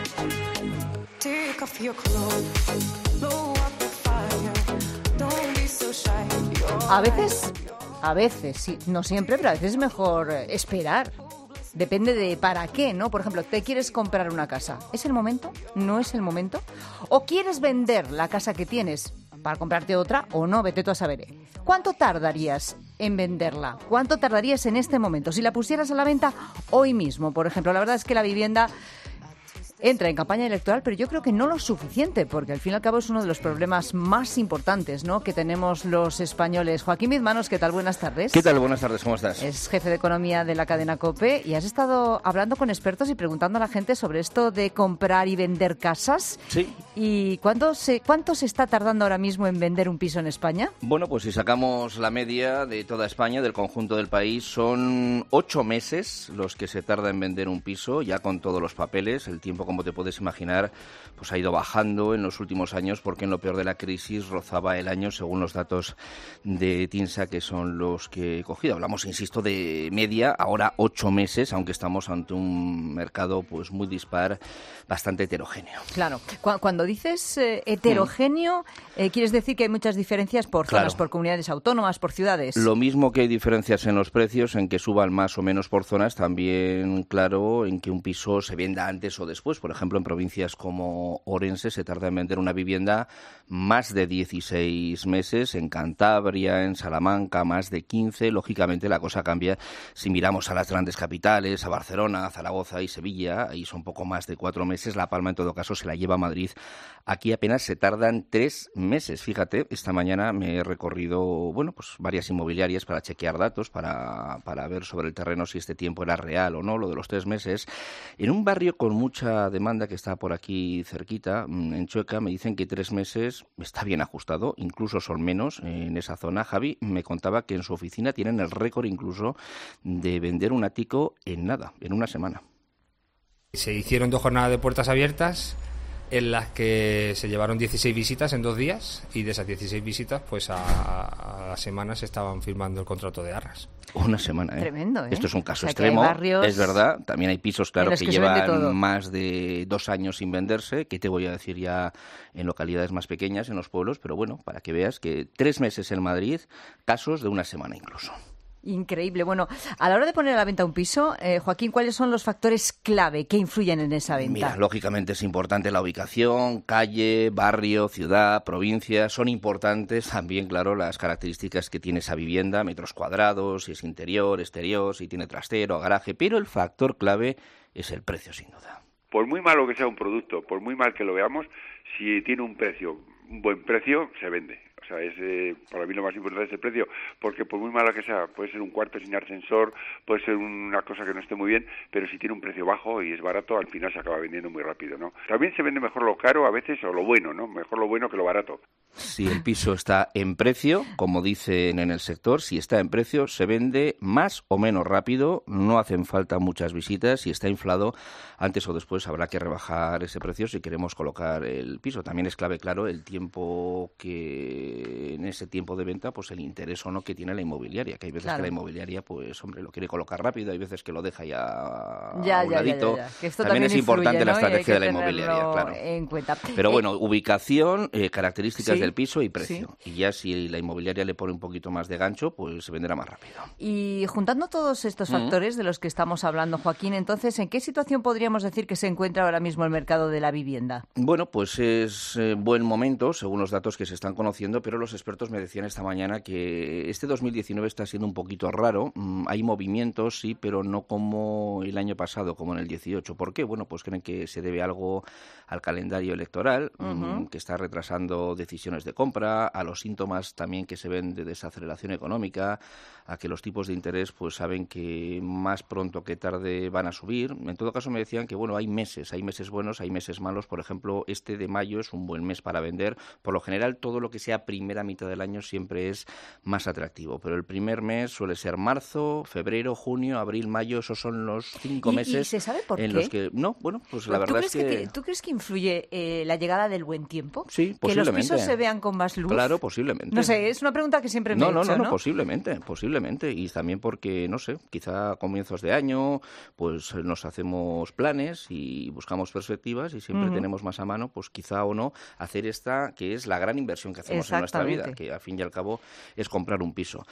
A veces, a veces, sí, no siempre, pero a veces es mejor esperar. Depende de para qué, ¿no? Por ejemplo, ¿te quieres comprar una casa? ¿Es el momento? ¿No es el momento? ¿O quieres vender la casa que tienes para comprarte otra o no? Vete tú a saber. ¿Cuánto tardarías en venderla? ¿Cuánto tardarías en este momento? Si la pusieras a la venta hoy mismo, por ejemplo. La verdad es que la vivienda entra en campaña electoral, pero yo creo que no lo suficiente, porque al fin y al cabo es uno de los problemas más importantes, ¿no?, que tenemos los españoles. Joaquín Bizmanos, ¿qué tal? Buenas tardes. ¿Qué tal? Buenas tardes, ¿cómo estás? Es jefe de economía de la cadena COPE y has estado hablando con expertos y preguntando a la gente sobre esto de comprar y vender casas. Sí. ¿Y cuánto se, cuánto se está tardando ahora mismo en vender un piso en España? Bueno, pues si sacamos la media de toda España, del conjunto del país, son ocho meses los que se tarda en vender un piso, ya con todos los papeles. El tiempo, como te puedes imaginar, pues ha ido bajando en los últimos años porque en lo peor de la crisis rozaba el año, según los datos de TINSA, que son los que he cogido. Hablamos, insisto, de media, ahora ocho meses, aunque estamos ante un mercado pues muy dispar, bastante heterogéneo. Claro. Cuando dices eh, heterogéneo, eh, ¿quieres decir que hay muchas diferencias por Claro. zonas, por comunidades autónomas, por ciudades? Lo mismo que hay diferencias en los precios, en que suban más o menos por zonas, también, claro, en que un piso se venda antes o después. Por ejemplo, en provincias como Orense se tarda en vender una vivienda más de dieciséis meses, en Cantabria, en Salamanca, más de quince. Lógicamente, la cosa cambia si miramos a las grandes capitales, a Barcelona, a Zaragoza y Sevilla. Ahí son poco más de cuatro meses. La Palma, en todo caso, se la lleva a Madrid. Aquí apenas se tardan tres meses. Fíjate, esta mañana me he recorrido, bueno, pues varias inmobiliarias para chequear datos, para, para ver sobre el terreno si este tiempo era real o no, lo de los tres meses. En un barrio con mucha demanda que está por aquí cerquita, en Chueca, me dicen que tres meses está bien ajustado, incluso son menos en esa zona. Javi me contaba que en su oficina tienen el récord incluso de vender un ático en nada, en una semana. Se hicieron dos jornadas de puertas abiertas en las que se llevaron dieciséis visitas en dos días y de esas dieciséis visitas pues a, a la semana se estaban firmando el contrato de arras. Una semana, ¿eh? Tremendo, ¿eh? Esto es un caso O sea, que extremo, hay barrios es verdad. También hay pisos, claro, en los que, que se vende todo. llevan más de dos años sin venderse. ¿Qué te voy a decir ya en localidades más pequeñas, en los pueblos? Pero bueno, para que veas que tres meses en Madrid, casos de una semana incluso. Increíble. Bueno, a la hora de poner a la venta un piso, eh, Joaquín, ¿cuáles son los factores clave que influyen en esa venta? Mira, lógicamente es importante la ubicación, calle, barrio, ciudad, provincia. Son importantes también, claro, las características que tiene esa vivienda, metros cuadrados, si es interior, exterior, si tiene trastero, garaje. Pero el factor clave es el precio, sin duda. Por muy malo que sea un producto, por muy mal que lo veamos, si tiene un precio, un buen precio, se vende. O sea, es, eh, para mí lo más importante es el precio, porque por muy malo que sea, puede ser un cuarto sin ascensor, puede ser una cosa que no esté muy bien, pero si tiene un precio bajo y es barato, al final se acaba vendiendo muy rápido, ¿no? También se vende mejor lo caro a veces o lo bueno, ¿no? Mejor lo bueno que lo barato. Si el piso está en precio, como dicen en el sector, si está en precio, se vende más o menos rápido, no hacen falta muchas visitas. Si está inflado, antes o después habrá que rebajar ese precio si queremos colocar el piso. También es clave, claro, el tiempo que eh, en ese tiempo de venta, pues el interés o no que tiene la inmobiliaria, que hay veces Claro. que la inmobiliaria, pues hombre, lo quiere colocar rápido, hay veces que lo deja ya, Ya, a un ya, ya, ladito. ya, ya. Que esto también, también es importante influye, la ¿no? Y hay estrategia que de la inmobiliaria, tenerlo claro. en cuenta. Pero Eh, bueno, ubicación, eh, características sí, del piso y precio. sí. Y ya si la inmobiliaria le pone un poquito más de gancho, pues se venderá más rápido. Y juntando todos estos Ujú. factores de los que estamos hablando, Joaquín, entonces, ¿en qué situación podríamos decir que se encuentra ahora mismo el mercado de la vivienda? Bueno, pues es eh, buen momento, según los datos que se están conociendo, pero los expertos me decían esta mañana que este dos mil diecinueve está siendo un poquito raro. Mm, hay movimientos, sí, pero no como el año pasado, como en el dieciocho. ¿Por qué? Bueno, pues creen que se debe algo al calendario electoral, mm, Ujú. que está retrasando decisiones de compra, a los síntomas también que se ven de desaceleración económica, a que los tipos de interés pues saben que más pronto que tarde van a subir. En todo caso me decían que bueno, hay meses, hay meses buenos, hay meses malos. Por ejemplo, este de mayo es un buen mes para vender. Por lo general, todo lo que sea primera mitad del año siempre es más atractivo, pero el primer mes suele ser marzo, febrero, junio, abril, mayo. Esos son los cinco ¿Y- y meses se sabe por en qué? los que no, bueno, pues la ¿Tú verdad crees es que, que... ¿Tú crees que influye eh, la llegada del buen tiempo? sí, ¿Que los posiblemente. pisos se vean con más luz? Claro, posiblemente. No sé, es una pregunta que siempre me No, he no, hecho, no, ¿no? no, posiblemente, posiblemente. Y también porque, no sé, quizá a comienzos de año, pues eh, nos hacemos planes y buscamos perspectivas y siempre Ujú. tenemos más a mano, pues quizá o no, hacer esta, que es la gran inversión que hacemos en nuestra vida, Exactamente. que al fin y al cabo es comprar un piso.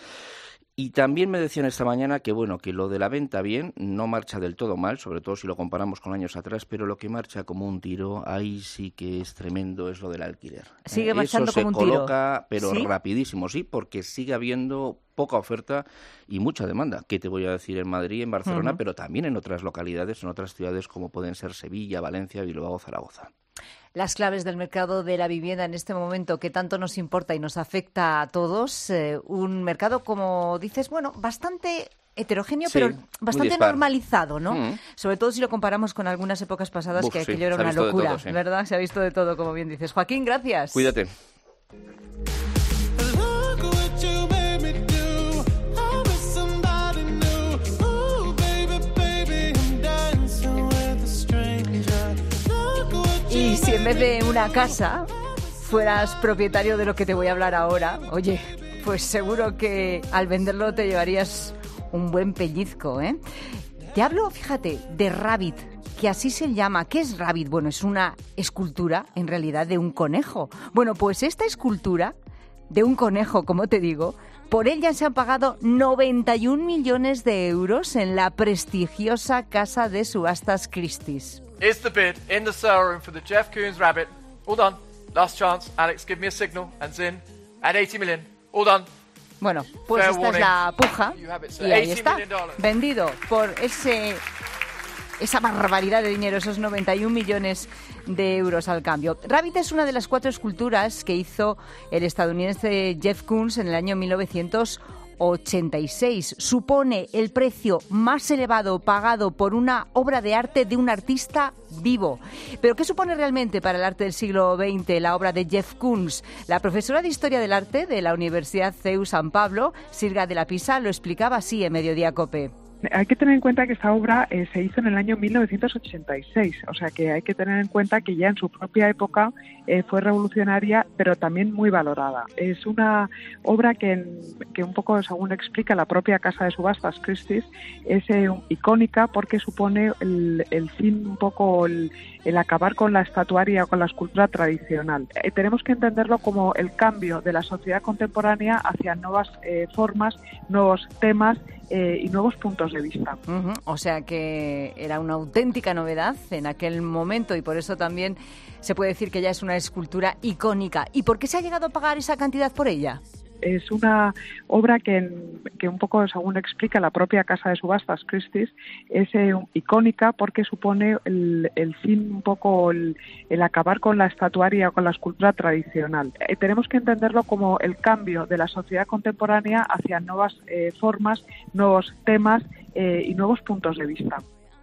Y también me decían esta mañana que, bueno, que lo de la venta bien no marcha del todo mal, sobre todo si lo comparamos con años atrás, pero lo que marcha como un tiro, ahí sí que es tremendo, es lo del alquiler. Sigue Eh, marchando Eso como un se tiro. coloca, pero ¿Sí? rapidísimo, sí, porque sigue habiendo poca oferta y mucha demanda. ¿Qué te voy a decir en Madrid, en Barcelona, Ujú. pero también en otras localidades, en otras ciudades como pueden ser Sevilla, Valencia, Bilbao, Zaragoza? Las claves del mercado de la vivienda en este momento que tanto nos importa y nos afecta a todos. eh, un mercado, como dices, bueno, bastante heterogéneo, Sí, pero muy bastante dispar. normalizado, ¿no? Mm. Sobre todo si lo comparamos con algunas épocas pasadas, Buf, que sí, aquello era se ha una visto de locura, todo, sí. ¿verdad? Se ha visto de todo, como bien dices. Joaquín, gracias. Cuídate. Y si en vez de una casa fueras propietario de lo que te voy a hablar ahora, oye, pues seguro que al venderlo te llevarías un buen pellizco, ¿eh? Te hablo, fíjate, de Rabbit, que así se llama. ¿Qué es Rabbit? Bueno, es una escultura, en realidad, de un conejo. Bueno, pues esta escultura de un conejo, como te digo, por ella se han pagado noventa y un millones de euros en la prestigiosa casa de subastas Christie's. Is the bid in the sale room for the Jeff Koons rabbit? All done. Last chance. Alex, give me a signal. And Zin. At eighty million. All done. Bueno, pues Fair esta warning. es la puja You have it, sir. y ahí eighty está, million dollars. vendido por ese esa barbaridad de dinero, esos noventa y un millones de euros al cambio. Rabbit es una de las cuatro esculturas que hizo el estadounidense Jeff Koons en el año mil novecientos ochenta y seis. Supone el precio más elevado pagado por una obra de arte de un artista vivo. ¿Pero qué supone realmente para el arte del siglo veinte la obra de Jeff Koons? La profesora de Historia del Arte de la Universidad C E U San Pablo, Sirga de la Pisa, lo explicaba así en Mediodía COPE. Hay que tener en cuenta que esta obra eh, se hizo en el año mil novecientos ochenta y seis, o sea que hay que tener en cuenta que ya en su propia época eh, fue revolucionaria, pero también muy valorada. Es una obra que, que un poco, según explica la propia casa de subastas Christie's, es eh, icónica porque supone el, el fin, un poco el, el acabar con la estatuaria o con la escultura tradicional. Eh, tenemos que entenderlo como el cambio de la sociedad contemporánea hacia nuevas eh, formas, nuevos temas eh, y nuevos puntos de vista. Uh-huh. O sea que era una auténtica novedad en aquel momento y por eso también se puede decir que ya es una escultura icónica. ¿Y por qué se ha llegado a pagar esa cantidad por ella? Es una obra que, que un poco, según explica la propia casa de subastas Christie's, es eh, icónica porque supone el, el fin, un poco el, el acabar con la estatuaria o con la escultura tradicional. Eh, tenemos que entenderlo como el cambio de la sociedad contemporánea hacia nuevas eh, formas, nuevos temas eh, y nuevos puntos de vista.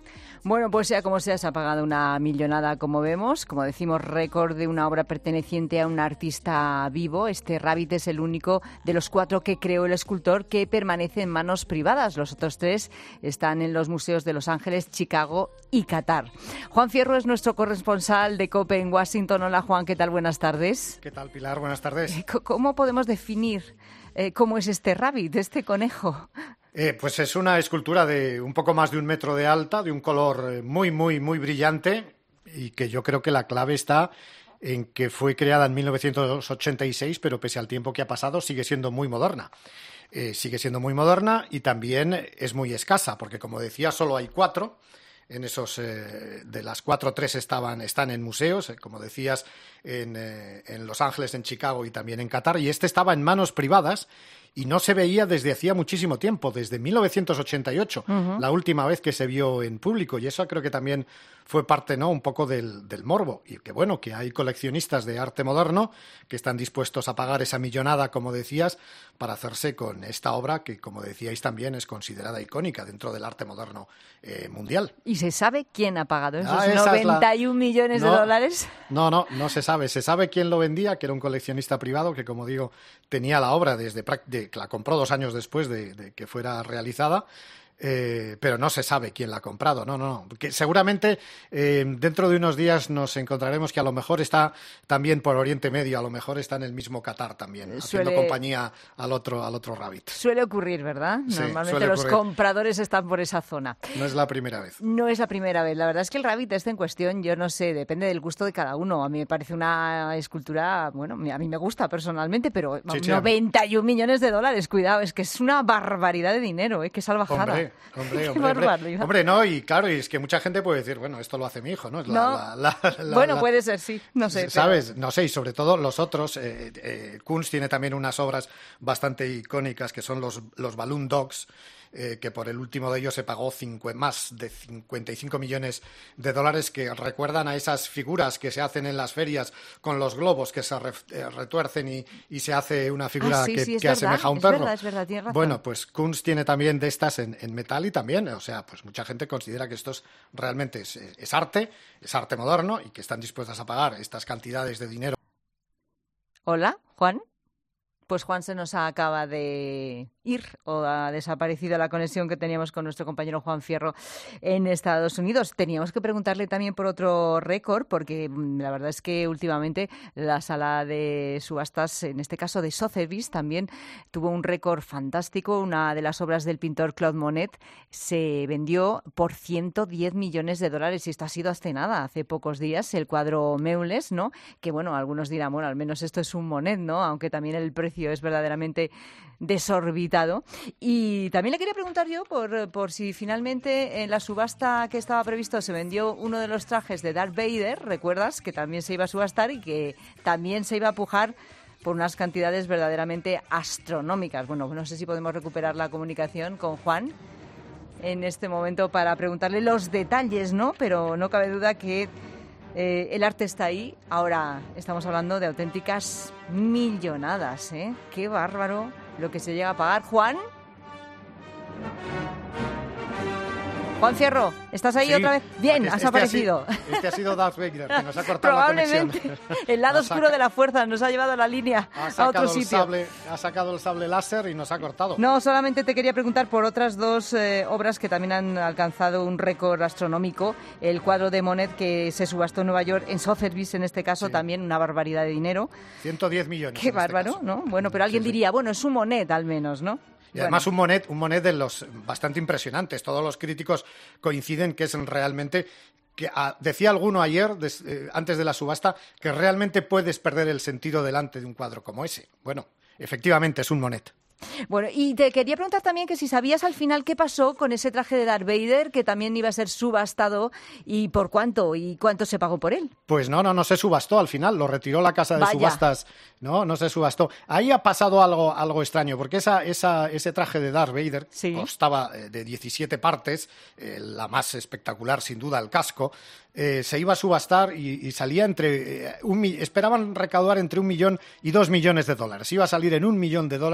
Bueno, pues sea como sea, se ha pagado una millonada, como vemos. Como decimos, récord de una obra perteneciente a un artista vivo. Este Rabbit es el único de los cuatro que creó el escultor que permanece en manos privadas. Los otros tres están en los museos de Los Ángeles, Chicago y Qatar. Juan Fierro es nuestro corresponsal de COPE en Washington. Hola, Juan, ¿qué tal? Buenas tardes. ¿Qué tal, Pilar? Buenas tardes. ¿Cómo podemos definir eh, cómo es este Rabbit, este conejo? Eh, pues es una escultura de un poco más de un metro de alta, de un color muy, muy, muy brillante, y que yo creo que la clave está en que fue creada en mil novecientos ochenta y seis, pero pese al tiempo que ha pasado sigue siendo muy moderna. Eh, sigue siendo muy moderna y también es muy escasa, porque como decía, solo hay cuatro. En esos, eh, de las cuatro, tres estaban, están en museos, eh, como decías, en, eh, en Los Ángeles, en Chicago y también en Qatar, y este estaba en manos privadas y no se veía desde hacía muchísimo tiempo, desde mil novecientos ochenta y ocho, uh-huh. la última vez que se vio en público, y eso creo que también fue parte, ¿no?, un poco del, del morbo, y que bueno, que hay coleccionistas de arte moderno que están dispuestos a pagar esa millonada, como decías, para hacerse con esta obra que, como decíais, también es considerada icónica dentro del arte moderno eh, mundial. ¿Y se sabe quién ha pagado esos ah, noventa y un la... millones no, de dólares? No, no, no se sabe. Se sabe quién lo vendía, que era un coleccionista privado que, como digo, tenía la obra desde de, que la compró dos años después de, de que fuera realizada. Eh, pero no se sabe quién la ha comprado, no, no, no. Que seguramente eh, dentro de unos días nos encontraremos que a lo mejor está también por Oriente Medio, a lo mejor está en el mismo Qatar también, Suele... haciendo compañía al otro, al otro Rabbit. Suele ocurrir, ¿verdad? Sí, Normalmente los ocurrir. compradores están por esa zona. No es la primera vez. No es la primera vez. La verdad es que el Rabbit este en cuestión, yo no sé, depende del gusto de cada uno. A mí me parece una escultura, bueno, a mí me gusta personalmente, pero sí, sí, noventa y un millones de dólares, cuidado, es que es una barbaridad de dinero, ¿eh? Qué salvajada. Hombre, hombre, hombre. Hombre, hombre, no, y claro, y es que mucha gente puede decir, bueno, esto lo hace mi hijo, ¿no? Es la, no. La, la, la, bueno, la, puede ser, sí, no sé. ¿Sabes? Pero... No sé, y sobre todo los otros, eh, eh, Kunz tiene también unas obras bastante icónicas que son los, los Balloon Dogs, eh, que por el último de ellos se pagó cinco, más de cincuenta y cinco millones de dólares, que recuerdan a esas figuras que se hacen en las ferias con los globos que se re, eh, retuercen y, y se hace una figura ah, sí, que, sí, que asemeja a un es perro. Verdad, es verdad, tienes razón. Bueno, pues Kunz tiene también de estas en, en metal y también, o sea, pues mucha gente considera que esto es, realmente es, es arte, es arte moderno y que están dispuestas a pagar estas cantidades de dinero. Hola, Juan. Pues Juan se nos acaba de ir o ha desaparecido la conexión que teníamos con nuestro compañero Juan Fierro en Estados Unidos. Teníamos que preguntarle también por otro récord, porque la verdad es que últimamente la sala de subastas, en este caso de Sotheby's, también tuvo un récord fantástico. Una de las obras del pintor Claude Monet se vendió por ciento diez millones de dólares, y esto ha sido hace nada, hace pocos días, el cuadro Meules, ¿no? Que bueno, algunos dirán, bueno, al menos esto es un Monet, ¿no? Aunque también el precio es verdaderamente desorbitado. Y también le quería preguntar yo por, por si finalmente en la subasta que estaba previsto se vendió uno de los trajes de Darth Vader, recuerdas, que también se iba a subastar y que también se iba a pujar por unas cantidades verdaderamente astronómicas. Bueno, no sé si podemos recuperar la comunicación con Juan en este momento para preguntarle los detalles, ¿no? Pero no cabe duda que Eh, el arte está ahí. Ahora estamos hablando de auténticas millonadas, ¿eh? Qué bárbaro lo que se llega a pagar. Juan. Juan Fierro, ¿estás ahí sí, otra vez? Bien, este has aparecido. Ha sido, este ha sido Darth Vader, que nos ha cortado Probablemente la conexión. el lado oscuro de la fuerza nos ha llevado a la línea a otro sitio. Sable, ha sacado el sable láser y nos ha cortado. No, solamente te quería preguntar por otras dos eh, obras que también han alcanzado un récord astronómico. El cuadro de Monet que se subastó en Nueva York, en Sotheby's en este caso, sí. También una barbaridad de dinero. ciento diez millones. Qué en bárbaro, este ¿no? Bueno, pero alguien sí, sí. diría, bueno, es un Monet al menos, ¿no? Y además bueno. un Monet, un Monet de los bastante impresionantes. Todos los críticos coinciden que es realmente, que a, decía alguno ayer, des, eh, antes de la subasta, que realmente puedes perder el sentido delante de un cuadro como ese. Bueno, efectivamente es un Monet. Bueno, y te quería preguntar también que si sabías al final qué pasó con ese traje de Darth Vader, que también iba a ser subastado, y por cuánto, y cuánto se pagó por él. Pues no, no, no se subastó al final, lo retiró la casa de Vaya. subastas, no, no se subastó. Ahí ha pasado algo, algo extraño, porque esa, esa, ese traje de Darth Vader sí. costaba eh, de diecisiete partes, eh, la más espectacular sin duda el casco, eh, se iba a subastar y, y salía entre, eh, un, esperaban recaudar entre un millón y dos millones de dólares, iba a salir en un millón de dólares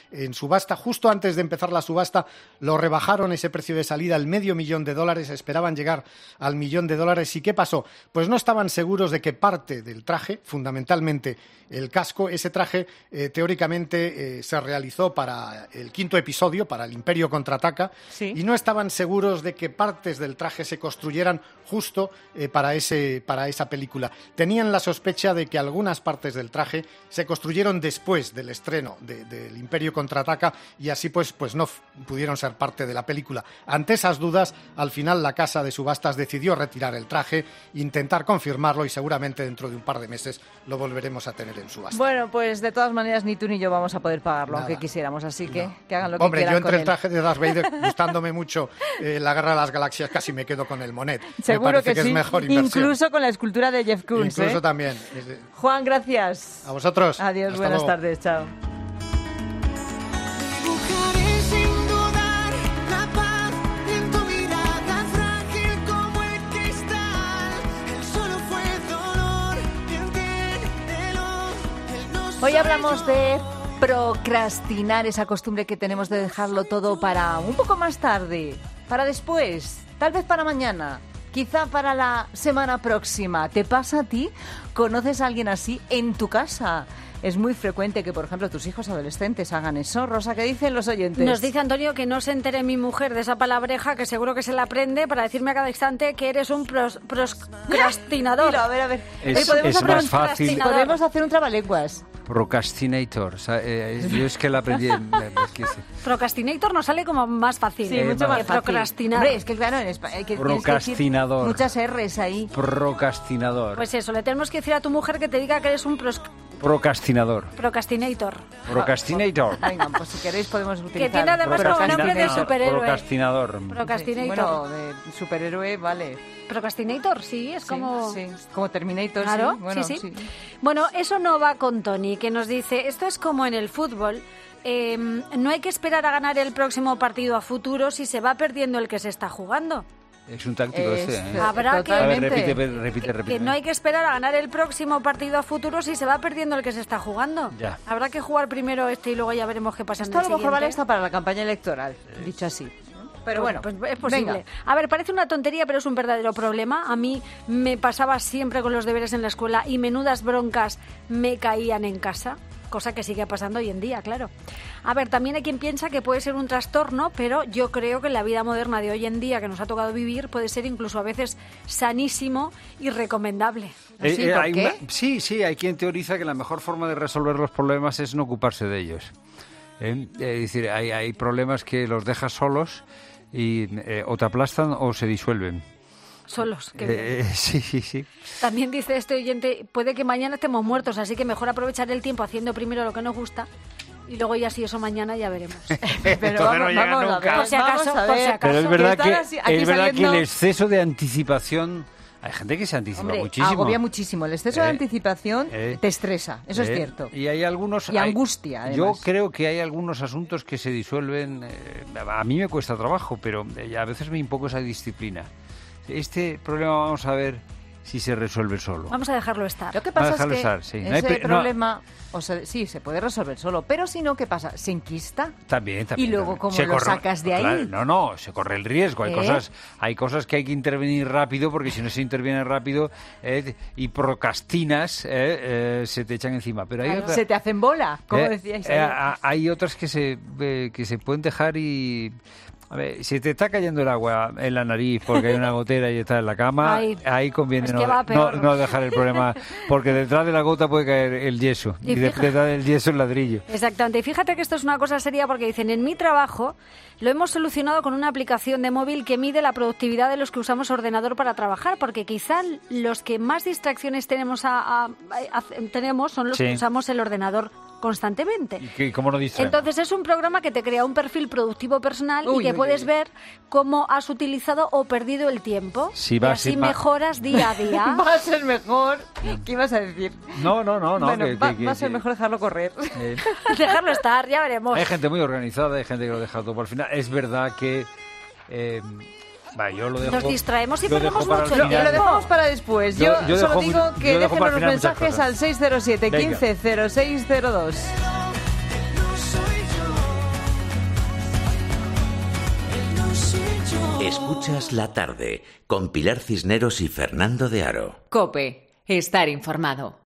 en subasta. Justo antes de empezar la subasta lo rebajaron ese precio de salida al medio millón de dólares, esperaban llegar al millón de dólares. ¿Y qué pasó? Pues no estaban seguros de que parte del traje, fundamentalmente el casco, ese traje eh, teóricamente eh, se realizó para el quinto episodio, para el Imperio Contraataca, sí. y no estaban seguros de que partes del traje se construyeran justo eh, para, ese, para esa película. Tenían la sospecha de que algunas partes del traje se construyeron después del estreno de, del Imperio Contraataca y así pues, pues no f- pudieron ser parte de la película. Ante esas dudas, al final la casa de subastas decidió retirar el traje, intentar confirmarlo y seguramente dentro de un par de meses lo volveremos a tener en subasta. Bueno, pues de todas maneras ni tú ni yo vamos a poder pagarlo, Nada. aunque quisiéramos, así que no. que hagan lo que Hombre, quieran yo entre con el él. traje de Darth Vader, gustándome mucho eh, la Guerra de las Galaxias, casi me quedo con el Monet. Seguro me parece que, que sí, es mejor inversión. Incluso con la escultura de Jeff Koons. Incluso ¿eh? también. Juan, gracias. A vosotros. Adiós, Hasta buenas luego. tardes, chao. Dibujaré sin dudar la paz en tu mirada frágil como el cristal. Él solo fue dolor, entiéndelo. Él no Hoy soy hablamos yo. de procrastinar, esa costumbre que tenemos de dejarlo todo para un poco más tarde, para después, tal vez para mañana, quizá para la semana próxima. ¿Te pasa a ti? ¿Conoces a alguien así en tu casa? Es muy frecuente que, por ejemplo, tus hijos adolescentes hagan eso. Rosa, ¿qué dicen los oyentes? Nos dice Antonio que no se entere mi mujer de esa palabreja, que seguro que se la aprende para decirme a cada instante que eres un pros, procrastinador. Mira, a ver, a ver. Es- Hoy podemos es hacer más un- fácil. Podemos hacer un trabalenguas. Procrastinator. O sea, eh, yo es que la aprendí en... es que sí. Procrastinator nos sale como más fácil. Sí, Eh, mucho más que fácil. procrastinar. Hombre, es que claro, en España hay que, tienes que decir Procrastinador. muchas R's ahí. Procrastinador. Pues eso, le tenemos que decir a tu mujer que te diga que eres un pros- Procrastinador. procrastinator. Procrastinator. Venga, pues si queréis podemos utilizar. Que tiene además como nombre de superhéroe. Procrastinador. Procrastinator. Bueno, de superhéroe, vale. Procrastinator, sí, es Sí, como... sí, como Terminator, Claro, sí. Bueno, sí, sí. Bueno, eso no va con Tony, que nos dice, esto es como en el fútbol, eh, no hay que esperar a ganar el próximo partido a futuro si se va perdiendo el que se está jugando. Es un táctico Es- este. ¿eh? Habrá que- A ver, repite, repite, repite. Que no hay que esperar a ganar el próximo partido a futuro si se va perdiendo el que se está jugando. Ya. Habrá que jugar primero este y luego ya veremos qué pasa en Esto el a lo mejor siguiente. vale hasta para la campaña electoral, dicho así. Pero bueno, pues es posible. venga. A ver, parece una tontería, pero es un verdadero problema. A mí me pasaba siempre con los deberes en la escuela y menudas broncas me caían en casa, cosa que sigue pasando hoy en día, claro. A ver, también hay quien piensa que puede ser un trastorno, pero yo creo que en la vida moderna de hoy en día que nos ha tocado vivir puede ser incluso a veces sanísimo y recomendable. Eh, ¿Sí? eh, ¿Por hay qué? una- sí, sí, hay quien teoriza que la mejor forma de resolver los problemas es no ocuparse de ellos. ¿Eh? Es decir, hay, hay problemas que los dejas solos y eh, o te aplastan o se disuelven. Solos. Que Eh, sí, sí, sí. También dice este oyente, puede que mañana estemos muertos, así que mejor aprovechar el tiempo haciendo primero lo que nos gusta y luego ya si eso mañana ya veremos. Entonces no llega vamos a nunca. ver, Por si acaso, vamos a por si ver. acaso. Pero es verdad, están que, así- aquí es verdad que saliendo- el exceso de anticipación... Hay gente que se anticipa Hombre, muchísimo. agobia muchísimo. El exceso de Eh, anticipación eh, te estresa, eso es Eh, cierto. Y hay algunos... Y hay- angustia, Yo además. creo que hay algunos asuntos que se disuelven... eh, a mí me cuesta trabajo, pero eh, a veces me impongo esa disciplina. Este problema vamos a ver si se resuelve solo. Vamos a dejarlo estar. Lo que Vamos a pasa es dejarlo que estar, sí. No hay ese pe- no- problema, o sea, sí, se puede resolver solo, pero si no, ¿qué pasa? Se enquista. También, también. Y luego, también. ¿cómo Se lo sacas de ahí? Claro, no, no, se corre el riesgo. Hay, ¿Eh? cosas, hay cosas que hay que intervenir rápido, porque si no se interviene rápido eh, y procrastinas, eh, eh, se te echan encima. Pero hay, Claro, otra- se te hacen bola, como eh, decíais. eh, ayer. a- hay otras que se, eh, que se pueden dejar y... A ver, si te está cayendo el agua en la nariz porque hay una gotera y está en la cama, Ay, ahí conviene es no, que va no, peor. no dejar el problema, porque detrás de la gota puede caer el yeso Y y, de- fija- detrás del yeso el ladrillo. Exactamente. Y fíjate que esto es una cosa seria porque dicen, en mi trabajo lo hemos solucionado con una aplicación de móvil que mide la productividad de los que usamos ordenador para trabajar, porque quizá los que más distracciones tenemos, a, a- a- tenemos son los Sí. que usamos el ordenador constantemente. ¿Y qué- cómo no distraemos? Entonces es un programa que te crea un perfil productivo personal Uy, y que uy, puedes uy. ver cómo has utilizado o perdido el tiempo. Sí, y va, así sí, va. mejoras día a día. Va a ser mejor. ¿Qué ibas a decir? No, no, no, no. bueno, que- va, que- que- va a ser que- mejor dejarlo correr. eh, Dejarlo estar, ya veremos. hay gente muy organizada, hay gente que lo deja todo por el final. Es verdad que... eh, va, yo lo dejo, Nos distraemos y lo dejo perdemos para el mucho Lo, final. lo dejamos para después. Yo, Yo- yo solo dejo- digo yo que dejo déjenos para los el final muchas mensajes cosas. al seis cero siete, Venga. quince cero seis cero dos. No soy yo. Escuchas La Tarde con Pilar Cisneros y Fernando de Aro. COPE. Estar informado.